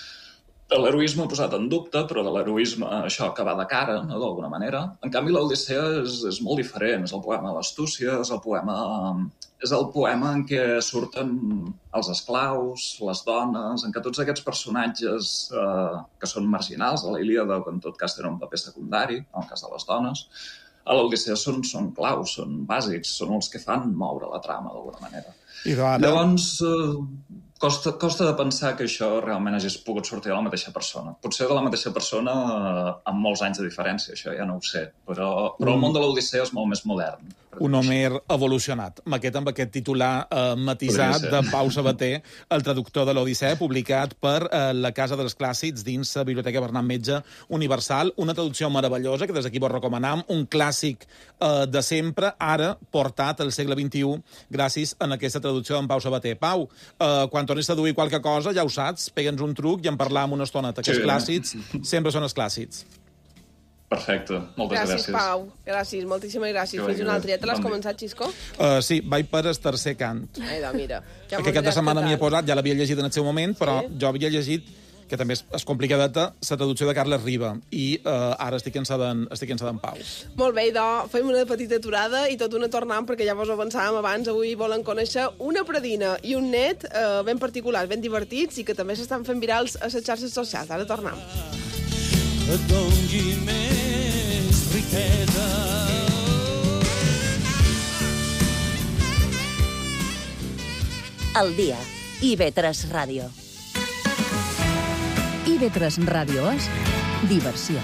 de l'heroisme posat en dubte, però de l'heroisme això que va de cara, no? D'alguna manera. En canvi, l'Odissea és, és molt diferent, és el poema de l'astúcia, és el poema... És el poema en què surten els esclaus, les dones, en què tots aquests personatges eh, que són marginals a la Ilíada, o que en tot cas tenen un paper secundari, en el cas de les dones, a l'Odissea són, són claus, són bàsics, són els que fan moure la trama d'alguna manera. I ara... Llavors, eh, costa, costa de pensar que això realment hagis pogut sortir de la mateixa persona. Potser de la mateixa persona eh, amb molts anys de diferència, això ja no ho sé, però, però el món de l'Odissea és molt més modern. Un Homer evolucionat. Maquet amb aquest titular eh, matisat de Pau Sabater, el traductor de l'Odissea, publicat per eh, la Casa dels Clàssics dins la Biblioteca Bernat Metge Universal. Una traducció meravellosa que des d'aquí vos recomanam. Un clàssic eh, de sempre, ara portat al segle vint-i-u gràcies a aquesta traducció d'en Pau Sabater. Pau, eh, quan tornis a traduir qualque cosa, ja ho saps, pega'ns un truc i en parlam una estoneta. Que els clàssics sempre són els clàssics. Perfecte, moltes gràcies. Gràcies, Pau. Gràcies, moltíssimes gràcies. Fins una altra. Ja te l'has començat, Xisco? Uh, sí, vaig per el tercer cant. Ai, doncs mira. Ja Aquest cap de setmana m'hi he posat, ja l'havia llegit en el seu moment, però sí? jo havia llegit que també és, és complicadeta, la traducció de Carles Riba, i eh, ara estic en sa d'en estic en sa d'en Pau. Molt bé, idò, fem una petita aturada i tot una tornant, perquè ja vos ho avançàvem abans, avui volen conèixer una predina i un net eh, ben particulars, ben divertits, i que també s'estan fent virals a les xarxes socials. Ara tornem. Et dongui més riquesa. El dia. I ve tres Ràdio. I ve tres Ràdio és diversió.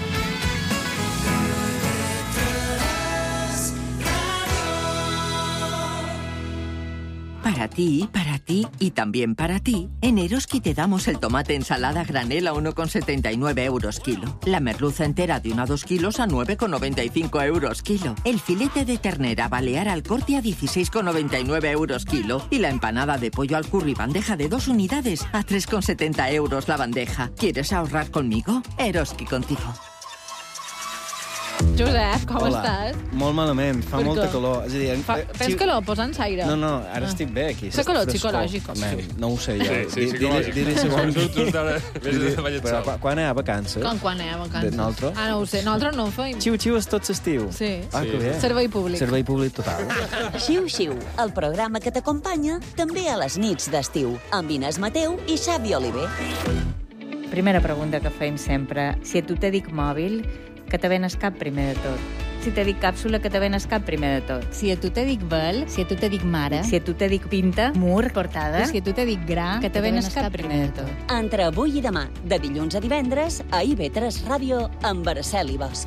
Para ti, para ti y también para ti, en Eroski te damos el tomate ensalada granel a uno con setenta y nueve euros kilo. La merluza entera de uno a dos kilos a nueve con noventa y cinco euros kilo. El filete de ternera balear al corte a dieciséis con noventa y nueve euros kilo. Y la empanada de pollo al curry bandeja de dos unidades a tres con setenta euros la bandeja. ¿Quieres ahorrar conmigo? Eroski contigo. Josep, com Hola. estàs? Molt malament, fa Per molta què? calor. És a dir, Fa, eh, tens si- calor? Posa'ns aire. No, no, ara Ah. estic bé aquí. Fa calor Frescor. psicològic. Home, no ho sé jo. Sí, sí, Di- psicològic. Diré segons... Tu ara vés de ballet Però sol. quan- quan hi ha vacances? Com quan hi ha vacances? De nosaltres? Ah, no ho sé. Nosaltres no ho feim. Xiu-xiu és tot l'estiu. Sí. Ah, que bé. Servei públic. Servei públic total. Xiu-xiu, el programa que t'acompanya també a les nits d'estiu, amb Inés Mateu i Xavi Oliver. Primera pregunta que fem sempre. Si a tu te dic mòbil, que te venes cap primer de tot. Si te dic càpsula, que te venes cap primer de tot. Si a tu te dic vel, si a tu te dic mare, Si a tu te dic pinta, mur, portada, i si a tu te dic gra, que te venes cap primer de tot. Entre avui i demà, de dilluns a divendres, a I V tres Ràdio, amb Araceli Bosch.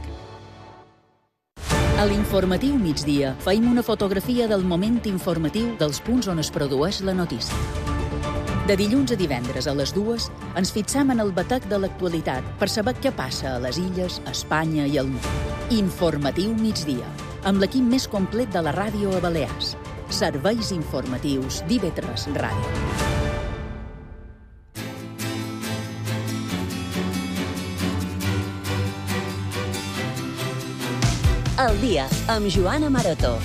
A l'informatiu migdia feim una fotografia del moment informatiu dels punts on es produeix la notícia. De dilluns a divendres a les dues ens fixam en el batec de l'actualitat per saber què passa a les illes, a Espanya i al món. Informatiu migdia, amb l'equip més complet de la ràdio a Balears. Serveis informatius d'I V tres Ràdio. El dia amb Joana Marató.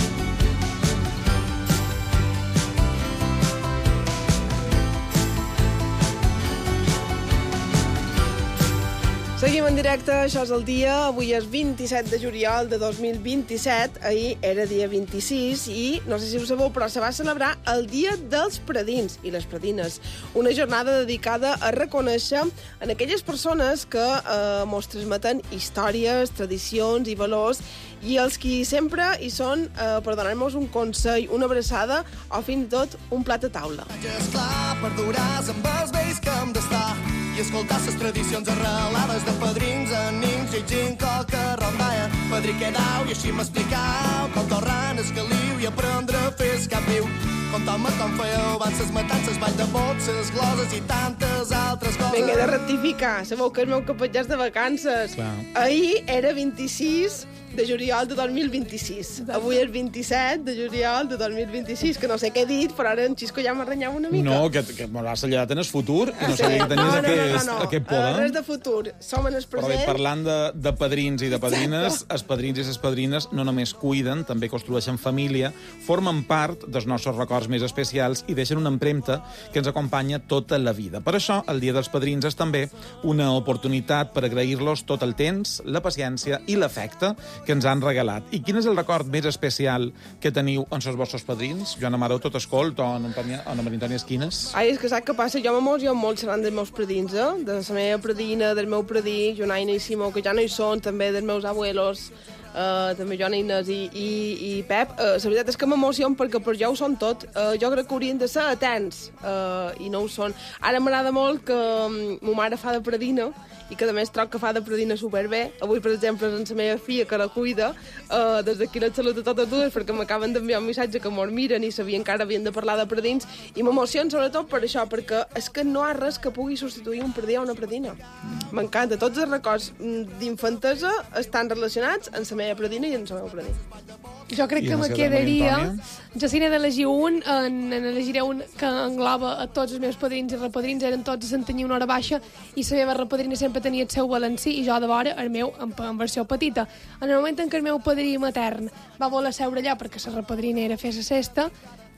Seguim en directe, això és el dia, avui és vint-i-set de juliol de dos mil vint-i-set, ahir era dia vint-i-sis i, no sé si ho sabeu, però se va celebrar el Dia dels Predins i les Predines, una jornada dedicada a reconèixer en aquelles persones que eh, mos transmeten històries, tradicions i valors, i els qui sempre hi són eh, per donar-nos un consell, una abraçada o fins i tot un plat a taula. Esclar, perduràs amb els vells que hem d'estar i escoltar les tradicions arrelades de padrins, amics i gent que rondalla. Padrí quedau i així m'explicau com torran escaliu i aprendre a fer cap viu. Contau-me com fèieu abans les matances, ball de botses, gloses i tantes altres coses. Vinga, he de rectificar. Sabeu que el meu capellà és de vacances. Clar. Ahir era vint-i-sis de juliol de dos mil vint-i-sis. Avui és vint-i-set de juliol de dos mil vint-i-sis, que no sé què he dit, però ara en Xisco ja m'arrenyava una mica. No, que, que m'ho has sallat en el futur i no sabia que tenies no, no, no, aquest, no, no. aquest Uh, poder. res de futur. Som en el Però bé, present. parlant de, de padrins i de padrines, els padrins i les padrines no només cuiden, també construeixen família, formen part dels nostres records més especials i deixen una empremta que ens acompanya tota la vida. Per això, el Dia dels Padrins és també una oportunitat per agrair-los tot el temps, la paciència i l'afecte que ens han regalat. I quin és el record més especial que teniu amb els vostres padrins? Joana Maró, tot escolt, o Ana Maria Antònia Esquines? Ai, és que saps què passa? Jo m'emociono molt xerrant dels meus predins, eh? De la meva predina, del meu predí, Jonaina i Simó, que ja no hi són, també dels meus abuelos, uh, també Joana, Inés i, i, i Pep. Uh, la veritat és que m'emociono perquè per jo ho són tot. Uh, jo crec que haurien de ser atents uh, i no ho són. Ara m'agrada molt que um, ma mare fa de predina i que a més troc que fa de predina superbé. Avui, per exemple, és la meva filla que la cuida. Uh, des d'aquí les salut a totes dues perquè m'acaben d'enviar un missatge que mos miren i sabien que ara havien de parlar de predins i m'emociono sobretot per això, perquè és que no hi ha res que pugui substituir un predí o una predina. M'encanta. Tots els records d'infantesa estan relacionats amb la meva predina i amb la meva predí. Jo crec I que en me la seva quedaria... Maria Jo si n'he d'elegir un, en, en elegiré un que engloba a tots els meus padrins i repadrins, eren tots a Sant Tenia una hora baixa, i la meva repadrina sempre tenia el seu valencí, i jo de vora el meu en, en versió petita. En el moment en què el meu padrí matern va voler seure allà perquè la repadrina era fer la cesta,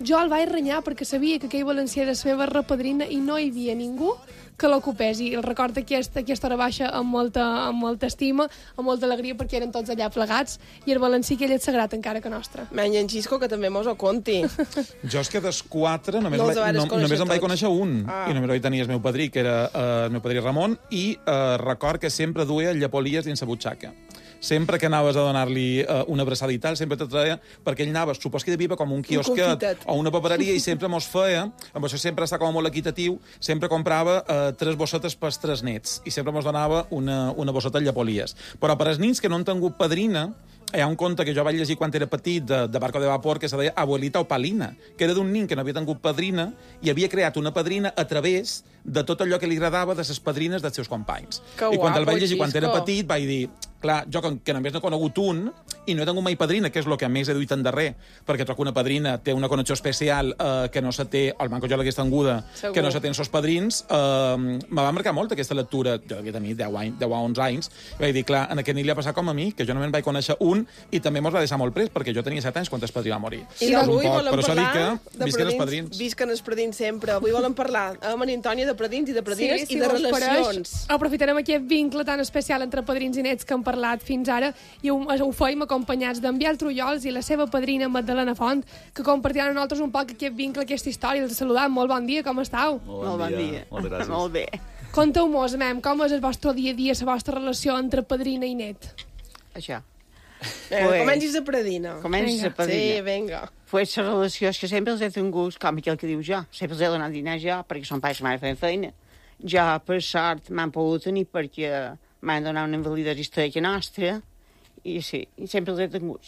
Jo el vaig renyar perquè sabia que aquell valencià era la meva repadrina i no hi havia ningú que l'ocupés, i el record aquesta, aquesta hora baixa amb molta, amb molta estima, amb molta alegria, perquè eren tots allà plegats, i el valencí que ell és sagrat encara que nostre. Menys en Xisco, que també mos ho conti. Jo és que dels quatre només, No no els vares no, conèixer només en vaig tots. conèixer un, Ah. i només vaig tenir el meu padrí, que era uh, el meu padrí Ramon, i uh, record que sempre duia llapolies dins la butxaca. Sempre que anaves a donar-li uh, una abraçada i tal, sempre te treia, perquè ell anava, supos que devia com un quiosquet confitet. o una papereria, i sempre mos feia, amb això sempre està com molt equitatiu, sempre comprava uh, tres bossetes pels tres nets, i sempre mos donava una, una bosseta de llapolies. Però per als nins que no han tingut padrina, hi ha un conte que jo vaig llegir quan era petit de, de Barco de Vapor que se deia Abuelita Opalina, que era d'un nin que no havia tingut padrina i havia creat una padrina a través de tot allò que li agradava de les padrines dels seus companys. Que I quan el guapo, vaig llegir quan era Xisco. petit vaig dir, clar, jo com que només n'he conegut un i no he tingut mai padrina, que és el que més he duit en darrer, perquè trobo que una padrina té una connexió especial eh, que no se té, el manco jo l'hagués tinguda, Segur. que no se té en sos padrins, eh, me va marcar molt aquesta lectura, jo devia tenir deu anys, deu a onze anys, i vaig dir, clar, en aquest nit li ha passat com a mi, que jo només en vaig conèixer un, i també mos va deixar molt pres, perquè jo tenia set anys quan el padrí va morir. I És un avui poc, volem per això dic parlar que de visquen els padrins. padrins. Visquen els padrins sempre. Avui volem parlar amb en Antònia de padrins i de padrines Sí, i si de vos relacions. Pareix, aprofitarem aquest vincle tan especial entre padrins i nets que hem parlat fins ara, i ho, ho feim acompanyats d'en Biel Trullols i la seva padrina Magdalena Font, que compartiran amb nosaltres un poc aquest vincle, aquesta història. Els saludam. Molt bon dia, com estàu? Molt bon dia. Moltes gràcies. Molt bé. Conteu-mos, mem, com és el vostre dia a dia, la vostra relació entre padrina i net? Això. Eh, Pues- Comencis a padrina. Comencis a Vinga. padrina. Sí, vinga. Pues la relació és que sempre els he tingut, com aquell que diu jo, sempre els he donat dinar jo, perquè són pares que m'han fet feina. Jo, per sort, m'han pogut tenir perquè m'han donat una invalidesa històrica nostra, i sí, i sempre els he tingut.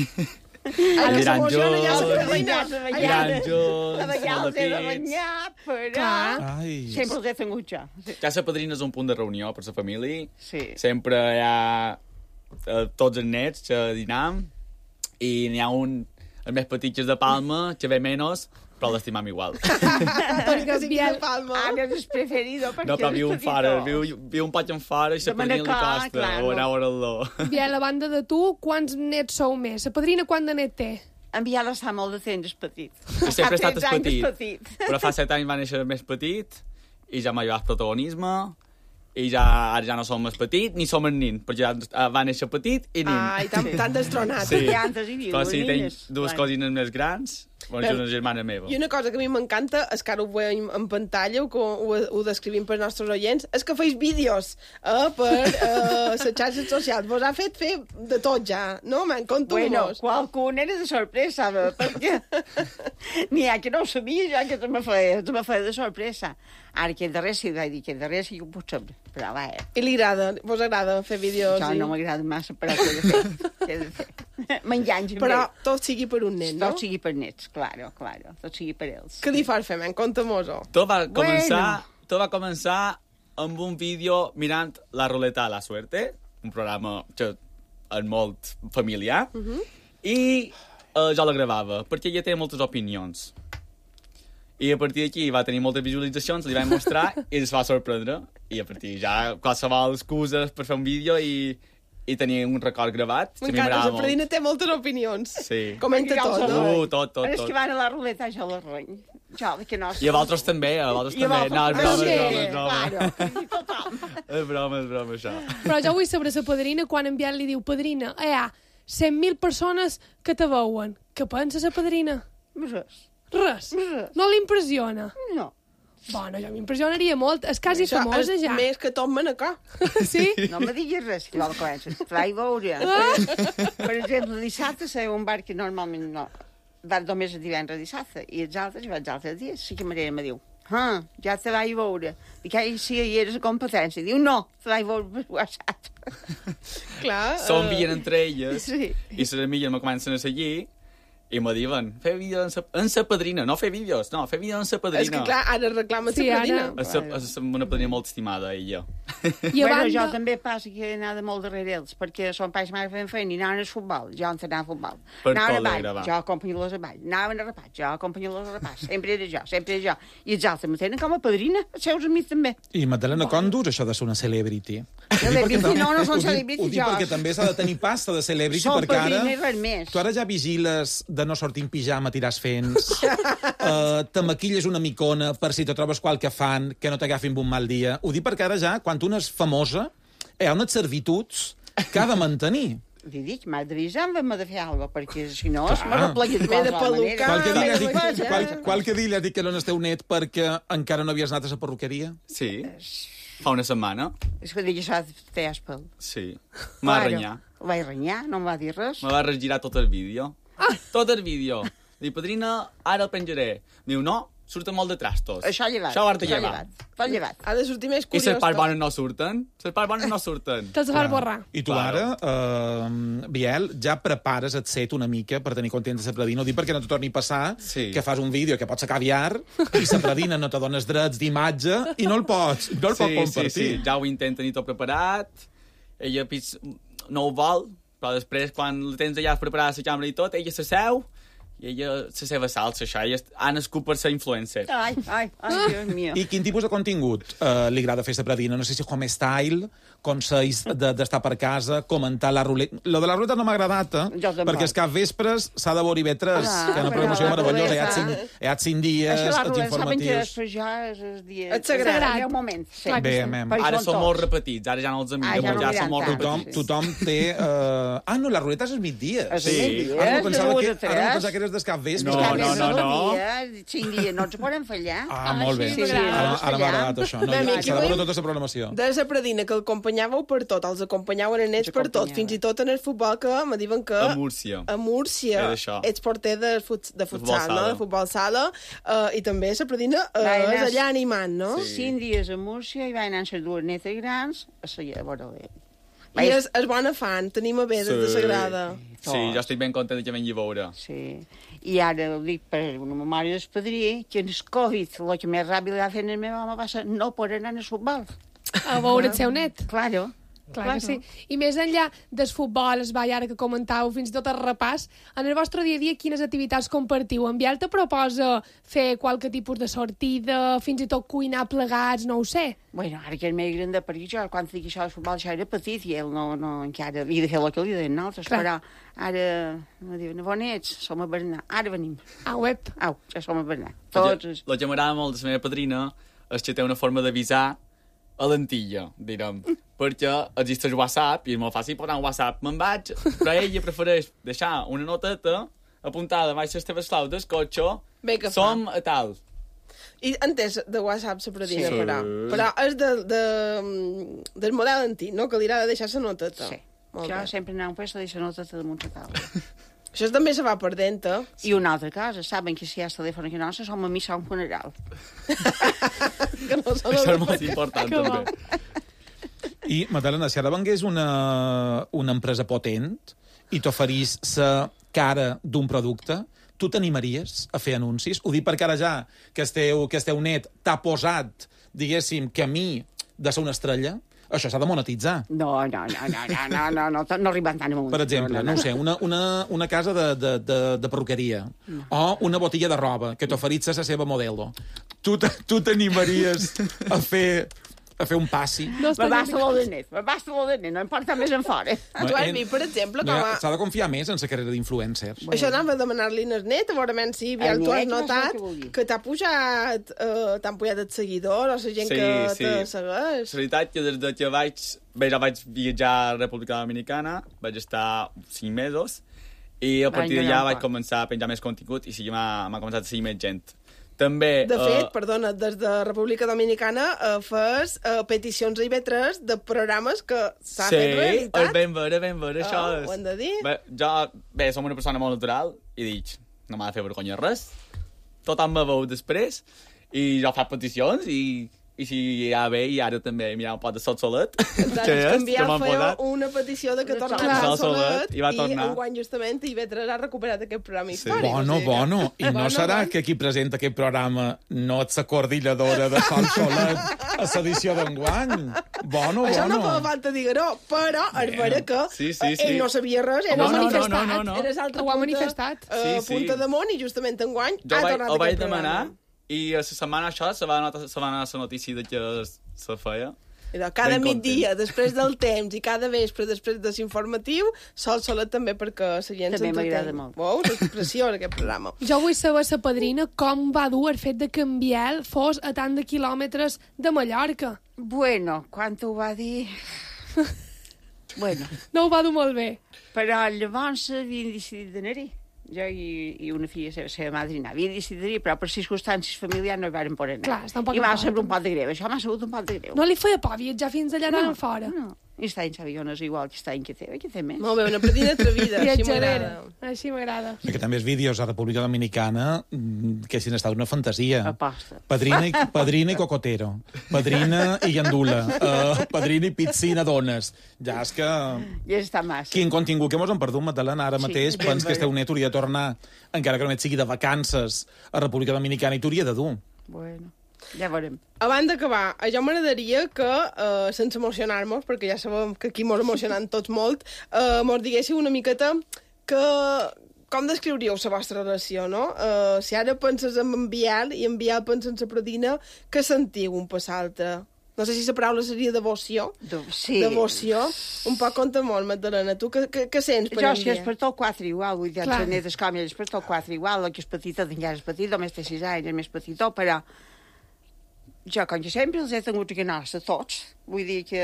Ara Diran s'emociona ja junts, la renyada, la diran vegada. junts, La vegada molt els he de petits. renyar, però Clar. Ai. sempre els he tingut jo. Sí. Ja la padrina és un punt de reunió per la família. Sí. Sempre hi ha eh, tots els nets que dinam i n'hi ha un, els més petits de Palma, que ve menys, però l'estimam igual. Perquè si Biel Palma. Ara és el preferido, perquè No, però és viu un petitó. fora, viu, viu un poc en fora i De la padrina li Manacor, costa clar, o no. anar a veure-lo. Biel, a banda de tu, quants nets sou més? La padrina quant de net té? En Biel està molt de temps, és petit. Jo sempre he estat Fa tretze anys petit, petit. però fa set anys va néixer més petit i ja m'ha llevat protagonisme i ja, ara ja no som més petit ni som el nin, perquè ja eh, va néixer petit i nin. Ai, tan, tan destronat. Sí. I antes hi havia Però dues sí, tenc nines. dues Bueno. cosines més grans, bueno, Bé, és una germana meva. I una cosa que a mi m'encanta, és que ara ho veiem en pantalla, ho, ho, ho descrivim per als nostres oients, és que feis vídeos eh, per eh, les xarxes socials. Vos ha fet fer de tot ja, no? Man, conto-mos. Bueno, qualcun era de sorpresa, no? Perquè n'hi ha que no ho sabia, ja que te me feia, te me feia de sorpresa. Ara, aquest darrer sí, vaig dir, aquest darrer sí que ho puc saber. Però va, eh? I li agrada? Vos agrada fer vídeos? Això i- no m'agrada massa, però què he de fer? Què he de fer? M'enganyo. Però tot sigui per un nen, no? Tot sigui per nets, claro, claro. Tot sigui per ells. Què li fas fer, man? Conta-mos-ho. Tot va començar, Bueno. tot va començar amb un vídeo mirant La Ruleta de la Suerte, un programa que és molt familiar, Uh -huh. i eh, jo la gravava, perquè ella té moltes opinions. I a partir d'aquí va tenir moltes visualitzacions, li vaig mostrar i es va sorprendre. I a partir ja qualsevol excusa per fer un vídeo i, i tenir un record gravat. que a mi M'encanta, m'agrada la molt. Predina té moltes opinions. Sí. Comenta Perquè tot, jo els no? arreny. Uh, tot, tot, Però és tot. que van a la ruleta, jo la reny. Jo, que no... I a vosaltres també, a vosaltres I a també. No, és vosaltres broma, és també, broma, és broma. claro. I tothom. És broma, és broma, això. Però jo vull saber la padrina quan en Biel li diu padrina, hi ha cent mil persones que te veuen. Què pensa la padrina? Res. Res? Res. No l'impressiona? No. Bueno, jo m'impressionaria molt. És quasi Això famosa és ja. més que tot Manacor. Sí? No me diguis res, que vol comences. Vaig veure. Ah. Per, per exemple, dissabte sé un bar que normalment no... Bar només el divendres dissabte. I els altres, i vaig els altres dies. Sí que Maria me diu, ah, ja te vaig veure. Dic, ai, sí, hi eres a competència. Diu, no, te vaig veure per WhatsApp. Clar. S'envien entre elles Sí. i les amigues me comencen a seguir i me diuen, fer vídeos en sa, en sa padrina, no fer vídeos, no, fer vídeos en sa padrina. És que clar, ara reclama Sí, la ara- Predina. És, sa, és una padrina molt estimada, ella. I bueno, banda... jo també passa que he anat molt darrere ells, perquè son pares mai feien feina i anaven al futbol, jo entrenava a futbol. Per Anaven a ball, col·lera, va. jo acompanyar-los a ball. Anaven a rapat, jo acompanyar-los a rapat. Sempre era jo, sempre era jo. I els altres me tenen com a padrina, els seus amics també. I Magdalena, com dus això de ser una celebrity? Celebrity, no, no són Ho dic- celebrity, Ho dic jo. perquè també s'ha de tenir pasta de celebrity, Són perquè ara... padrina i res més. Tu ara ja vigiles de no sortir en pijama a tirar fents, uh, te maquilles una micona per si te trobes qualque fan que no t'agafin un mal dia. Ho dic perquè ara ja, quan una és famosa, hi ha unes servituds que ha de mantenir. Li dic, m'ha d'avisar, m'ha de fer alguna cosa, perquè si no, es Clar. m'arreplegui de M'he de qualsevol manera. Qualque dia, M'he dic, de fer, qual, eh? qualque dia li ha dit que no n'esteu net perquè encara no havies anat a la perruqueria? Sí, fa una setmana. És que dic, això té espel. Sí, m'ha Claro. renyar. Ho vaig renyar, no em va dir res. Me va regirar tot el vídeo. Ah. Tot el vídeo. Dic, padrina, ara el penjaré. Diu, no, surten molt de trastos. Això ha llevat. Això ho has de això ha llevar. llevat. T'ho ha llevat. Ha de sortir més I curiós. les parts tot. bones no surten. Les parts bones no surten. Te'ls fas borrar. I tu ara, uh, Biel, ja prepares et set una mica per tenir content de la predina. Ho dic perquè no t'ho torni a passar, Sí. que fas un vídeo que pots ser caviar i la predina no te dones drets d'imatge i no el pots, no el sí, pots compartir. Sí, sí, ja ho intenta tenir tot preparat. Ella pis, no ho vol, però després, quan la tens allà preparada la càmera i tot, ella s'asseu i ella la seva salsa, això. Ella ha nascut per ser influencer. Ai, ai, ai, Dios mío. I quin tipus de contingut uh, li agrada fer la predina? No sé si home style, consells d'estar de, per casa, comentar la ruleta... Lo de la ruleta no m'ha agradat, eh? Jo tampoc. Perquè és que a vespres s'ha de veure I V tres, Ah, que és una però programació la meravellosa. Hi ha ruleta- cinc, hi ha cinc dies, Això la els ruleta, saben que informatius... després ja és el dia... Et sagrat. És el meu moment. Sí. Bé, mem. Per Ara això són tots. molt repetits, ara ja no els Ah, amigues, ja no ja miren són molt tant. Tothom, repetits. tothom té... Uh... Ah, no, la ruleta és al migdia. És Sí. el migdia, Ara no és de pensava dues que, a tres. ara no pensava que eres d'escap vespre. No, És que a no, més no, és no. un dia, cinc dies, no ens podem fallar. Ah, molt bé. sí, sí, ara no ara ens m'ha fallam. agradat això. No, Bé, ja, amics, s'ha de avui- veure tota la programació. De la predina, que el acompanyàveu per tot, els acompanyaven en ells Els per tot, acompanyava. fins i tot en el futbol, que me diuen que... A Múrcia. A Múrcia. Era això. Ets porter de, fut, de futbol futsal, no? sala. De futbol sala. Uh, I també la predina uh, Va anar- és allà animant, no? Sí. Cinc dies a Múrcia i vaig anar amb les dues netes grans a la a veure I és, és bona fan, tenim a bé des de Sagrada. Sí, jo estic ben content que vengui a veure. Sí. I ara ho dic per una memòria del padrí, que en el Covid, el que més ràpid va fer el meu home va ser no poder anar al futbol. A veure el seu net. Claro. Clar Claro. que sí. I més enllà del futbol, es ball, ara que comentàveu, fins i tot el repàs, en el vostre dia a dia, quines activitats compartiu? En Biel te proposa fer qualque tipus de sortida, fins i tot cuinar plegats, no ho sé. Bueno, ara que és més gran de perill, jo quan dic això del futbol ja era petit i ell no, no encara havia de fer el que li deien altres, Clar. però ara me diuen, on ets? Som a berenar. Ara venim. Au, ep. Au, ja som a berenar. El Tots. que, el que m'agrada molt de la meva padrina és que té una forma d'avisar a l'antilla, direm. Perquè existeix WhatsApp i és molt fàcil posar un WhatsApp. Me'n vaig, però ella prefereix deixar una noteta apuntada baix les teves claus del cotxe. Bé que fa. Som a tal. I entès de WhatsApp la predina, Sí. però. Però és de, de, del model antic, no? Que li agrada deixar la noteta. Sí. Molt Jo bé. sempre anava a la deixa noteta damunt la taula. Això també se va perdent, eh? I una altra cosa, saben que si hi ha telèfon aquí nostre, som a missa a un funeral. Que no són Això és molt important, Que també. I, Magdalena, si ara vengués una, una empresa potent i t'oferís la cara d'un producte, tu t'animaries a fer anuncis? Ho dic perquè ara ja que el teu, que el teu net t'ha posat, diguéssim, camí de ser una estrella, això s'ha de monetitzar. No, no, no, no, no, no, no, no, no arribant tant amunt. Per exemple, no ho sé, una, una, una casa de, de, de, de perruqueria o una botilla de roba que t'oferitza la seva modelo. Tu t- tu t'animaries a fer a fer un passi? No Me basta lo de net, me basta lo de net, no em porta més en fora. Tu has vist, per exemple, No, com hi a... ha- S'ha de confiar més en la carrera d'influencers. Això anava a demanar-li al net, a veure si Biel, El tu has net no sé notat què vol dir. que t'ha pujat, eh, t'han pujat el seguidor o la gent Sí, que sí. te segueix. La veritat que des de que vaig... Bé, ja vaig viatjar a la República Dominicana, vaig estar cinc mesos, i a Vaig partir anar d'allà un vaig poc. començar a penjar més contingut i sí, m'ha m'ha començat a seguir més gent. També... De fet, eh, perdona, des de República Dominicana eh, fes eh, peticions a I V tres de programes que s'ha sí, fet realitat. és ben vera, ben vera, això Oh, és. ho hem de dir. Bé, jo, bé, som una persona molt natural i dic, no m'ha de fer vergonya res. Tothom me veu després i jo faig peticions i i si ja ve, i ara també mirar un pot de Sol Solet. Exacte, que enviar feia una petició de que tornés a Sol Solet, i va i tornar. enguany justament I V tres ha recuperat aquest programa Sí. històric. Bueno, bueno. I no serà que qui presenta aquest programa no ets la coordinadora de Sol Solet a l'edició d'enguany? Bueno, Això no bueno. fa falta dir-ho, però és vera que Sí, sí, sí. ell no sabia res, era No, no, manifestat. no, no, no. Era l'altra Ho ha punta, manifestat. eh, Sí, sí. punta damunt i justament enguany Jo ha vaig, tornat ho vaig aquest demanar programa. i a la setmana això se va, notar, se va anar la notícia de que se feia. Idò, cada Ben content. migdia, després del temps i cada vespre, després de l'informatiu, Sol Solet també perquè la gent També m'agrada s'entretén. molt. Veus? És preciós aquest programa. Jo vull saber la padrina com va dur el fet de que en Biel fos a tant de quilòmetres de Mallorca. Bueno, quan ho va dir... bueno. No ho va dur molt bé. Però llavors havien decidit d'anar-hi. Jo i, i una filla, la seva madrina, havien decidit d'anar-hi, però per circumstàncies familiars no hi varen poder anar. Clar, està un poc I m'ha enfadada. sabut un pot de greu. Això m'ha sabut un pot de greu. No li feia por viatjar fins allà No, tan fora. No, i està any sabia no és igual que està any que té. Què té més? Molt bé, una predina atrevida, així Viatjarera. m'agrada. Així m'agrada. Que també els vídeos a República Dominicana mm, que hagin estat una fantasia. Aposta. Padrina i, padrina i cocotero. Padrina i gandula. Uh, padrina i piscina dones. Ja és que... Ja està massa. Quin contingut que mos hem perdut, Magdalena, ara Sí, mateix. ben Pens que bé. este net hauria de tornar, encara que només sigui de vacances, a República Dominicana, i t'hauria de dur. Bueno, ja veurem. Abans d'acabar, a jo m'agradaria que, eh, sense emocionar-nos, perquè ja sabem que aquí mos emocionant tots molt, eh, mos diguéssiu una miqueta que... Com descriuríeu la vostra relació, no? Eh, si ara penses en en Biel i en Biel pensa en la predina, què sentiu un per l'altre? No sé si la paraula seria devoció. De sí. Devoció. Un poc conta molt, Magdalena. Tu què, què, què sents per Jo, en si és Biel? per tot quatre igual, vull dir, Clar. els netes com ell és per tot quatre igual, el que és petita, doncs ja és petit, només té sis anys, és més petitó, però jo, com que sempre els he tingut a nostra, tots, vull dir que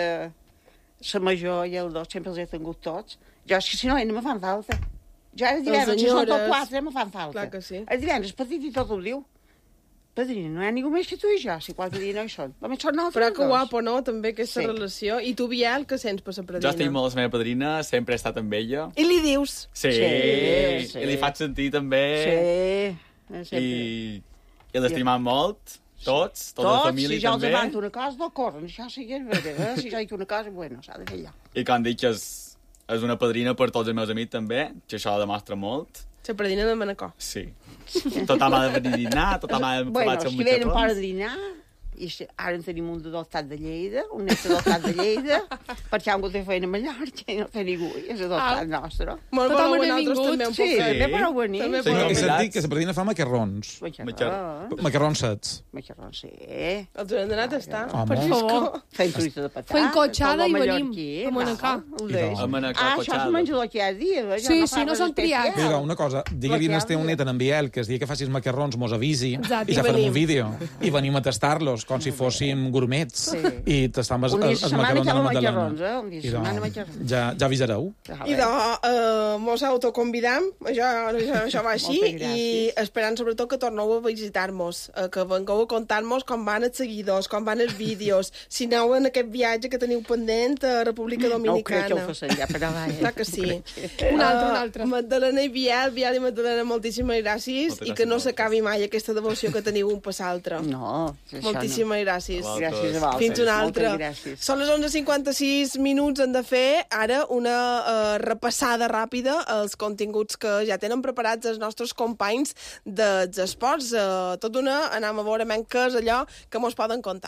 la major i el dos sempre els he tingut tots, jo, és que si no, no me fan falta. Jo els divendres, si són tot quatre, me fan falta. Clar que sí. Els divendres, petit i tot el diu. Padrina, no hi ha ningú més que tu i jo, si qualque dia no hi són. Només són nosaltres Però que dos. guapo, no?, també, aquesta Sí. relació. I tu, Biel, què sents per la predina? Jo estic molt a la meva padrina, sempre he estat amb ella. I li dius? Sí, Sí, sí. i li faig sentir també. Sí, sempre. I, i l'estimam molt, tots, tota la Tots, família si jo els també. avanto una cosa, no corren. Això sí que és veritat. Si jo dic una cosa, bueno, s'ha de fer allò. I com dic que és, és una padrina per tots els meus amics també, que això demostra molt. La predina de Manacor. Sí. Tothom ha de venir a dinar, tothom ha de Bueno, provar-se els un que venen per macarrons. dinar, i si- ara en tenim un adoptat de Lleida, un net adoptat de Lleida, perquè han hagut de feina a Mallorca i no té ningú, i és adoptat Ah. nostre. Molt Tothom bon, ha nosaltres vingut. també en Sí, puc fer. també podeu venir. També Sí, podeu He venir. sentit que la padrina fa macarrons. Macarrons. Macarrons sets. Macarrons, sí. Els haurem d'anar a tastar. Home. Per favor. Fent truita de patata. Fent cotxada com i a venim mallorquí, a Manacor. clar, ho I deixo. A Manacor, Ah, això cotxada. és menjador que hi ha dia. jo Sí, no sí, faig no res són triats. especial. Digue una cosa, digui-li Lo al que teu havia. net en Biel que el dia que facis macarrons mos avisi Exacte. i ja I farem venim. un vídeo i venim a tastar-los com si fóssim gourmets Sí. i tastam els, Un dia els a setmana macarrons de la cada Magdalena. macarrons, eh? Un dia a I setmana doncs, macarrons. ja, ja avisareu. I de, uh, mos autoconvidam, això, això, això va així, Moltes gràcies. i esperant sobretot que torneu a visitar-nos, uh, que vengueu a contar-nos com van els seguidors, com van els vídeos, si aneu en aquest viatge que teniu pendent a República No ho crec que Dominicana. ho facin ja, però va, eh? Clar que sí. Un altre, un Uh, altre. Magdalena i Biel, Biel i Magdalena, moltíssimes gràcies, Moltes i que no gràcies a s'acabi mai aquesta devoció que teniu un per l'altre. No, això Moltíssimes gràcies. A Gràcies a vosaltres. Fins una altra. Moltes gràcies. Són les onze cinquanta-sis minuts, hem de fer ara una uh, repassada ràpida als continguts que ja tenen preparats els nostres companys dels esports. Uh, tot una, anem a veure men què és allò que mos poden contar.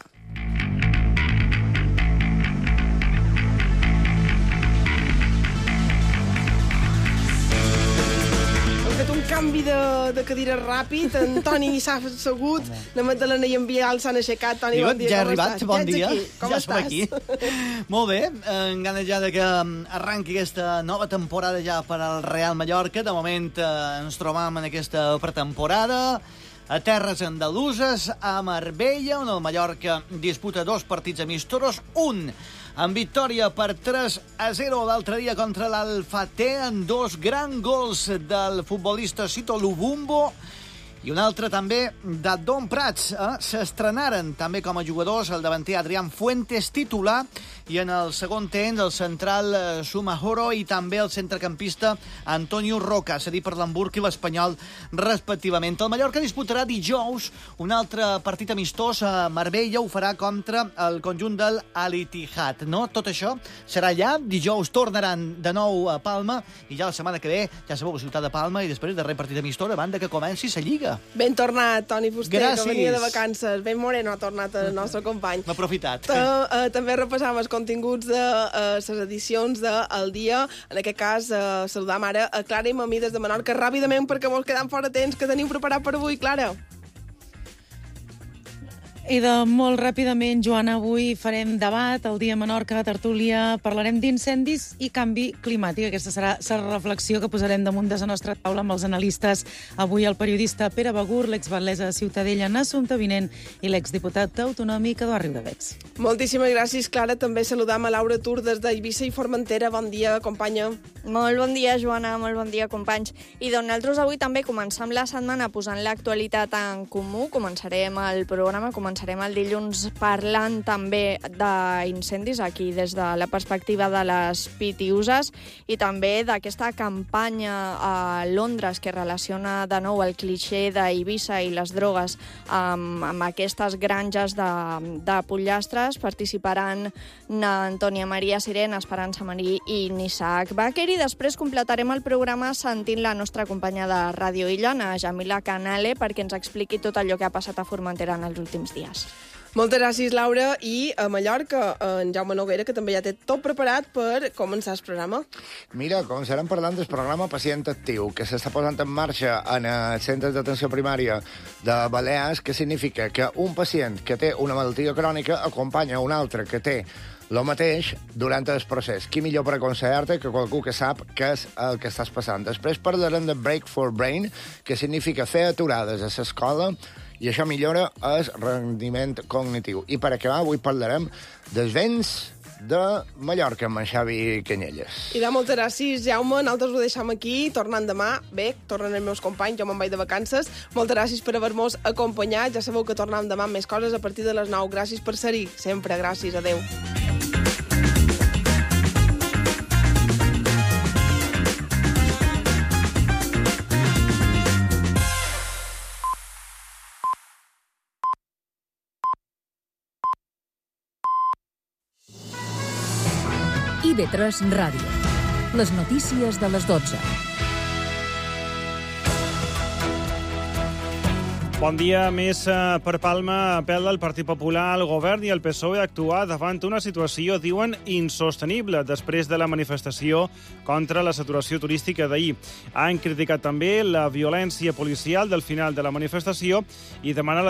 Hem fet un canvi de, de cadira ràpid. En Toni s'ha assegut, la Magdalena i en Biel s'han aixecat. Toni, Diu, bon dia, ja he com arribat, estàs? bon Ja ets dia. aquí. Com ja estàs? som aquí. Molt bé, en ganes ja de que arranqui aquesta nova temporada ja per al Real Mallorca. De moment eh, ens trobam en aquesta pretemporada a terres andaluses, a Marbella, on el Mallorca disputa dos partits amistosos, un amb victòria per tres a zero l'altre dia contra l'Alfatè, en dos grans gols del futbolista Sito Lubumbo, I un altre també de Don Prats. Eh? S'estrenaren també com a jugadors el davanter Adrián Fuentes, titular, i en el segon temps el central eh, Sumahoro i també el centrecampista Antonio Roca, cedit per l'Hamburg i l'Espanyol, respectivament. El Mallorca disputarà dijous un altre partit amistós a Marbella, ho farà contra el conjunt del Al-Ittihad. No? Tot això serà allà. Dijous tornaran de nou a Palma i ja la setmana que ve, ja sabeu, a Ciutat de Palma, i després darrer partit amistós a banda que comenci la Lliga. Ben tornat, Toni Fuster, Gràcies. que venia de vacances. Ben moreno ha tornat el nostre company. M'ha aprofitat. Uh, uh, també repassam els continguts de uh, les edicions de El Dia. En aquest cas, uh, saludam ara a Clara i Mamí des de Menorca ràpidament perquè mos quedam fora temps. Que teniu preparat per avui, Clara? I de molt ràpidament, Joana, avui farem debat, el dia Menorca, tertúlia, parlarem d'incendis i canvi climàtic. Aquesta serà la reflexió que posarem damunt de la nostra taula amb els analistes. Avui el periodista Pere Begur, l'exbatlessa de Ciutadella, Assumpta Vinent, i l'exdiputat autonòmic Eduard Riudebecs. Moltíssimes gràcies, Clara. També saludam a Laura Tur des d'Eivissa i Formentera. Bon dia, companya. Molt bon dia, Joana. Molt bon dia, companys. I doncs nosaltres avui també començam la setmana posant l'actualitat en comú. Començarem el programa, començarem el dilluns parlant també d'incendis aquí des de la perspectiva de les pitiuses i també d'aquesta campanya a Londres que relaciona de nou el clixé d'Eivissa i les drogues amb, amb aquestes granges de, de pollastres. Participaran Antònia Maria Sirena, Esperança Marí i Nissac Baker, i després completarem el programa sentint la nostra companya de Ràdio Illa, Jamila Canale, perquè ens expliqui tot allò que ha passat a Formentera en els últims dies. Moltes gràcies, Laura. I a Mallorca, en Jaume Noguera, que també ja té tot preparat per començar el programa. Mira, començarem parlant del programa Pacient Actiu, que s'està posant en marxa en els centres d'atenció primària de Balears, que significa que un pacient que té una malaltia crònica acompanya un altre que té el mateix durant el procés. Qui millor per aconsellar-te que qualcú que sap què és el que estàs passant. Després parlarem de Break for Brain, que significa fer aturades a l'escola, i això millora el rendiment cognitiu. I per acabar, avui parlarem dels vents de Mallorca amb en Xavi Canyelles. I de moltes gràcies, Jaume. Nosaltres ho deixam aquí, tornant demà. Bé, tornen els meus companys, jo me'n vaig de vacances. Moltes gràcies per haver-nos acompanyat. Ja sabeu que tornem demà amb més coses a partir de les nou. Gràcies per ser-hi. Sempre, gràcies. Adéu. I V tres Ràdio. Les notícies de les dotze. Bon dia. Més per Palma apel·la el Partit Popular al govern i al P S O E a actuar davant una situació, diuen, insostenible després de la manifestació contra la saturació turística d'ahir. Han criticat també la violència policial del final de la manifestació i demanen la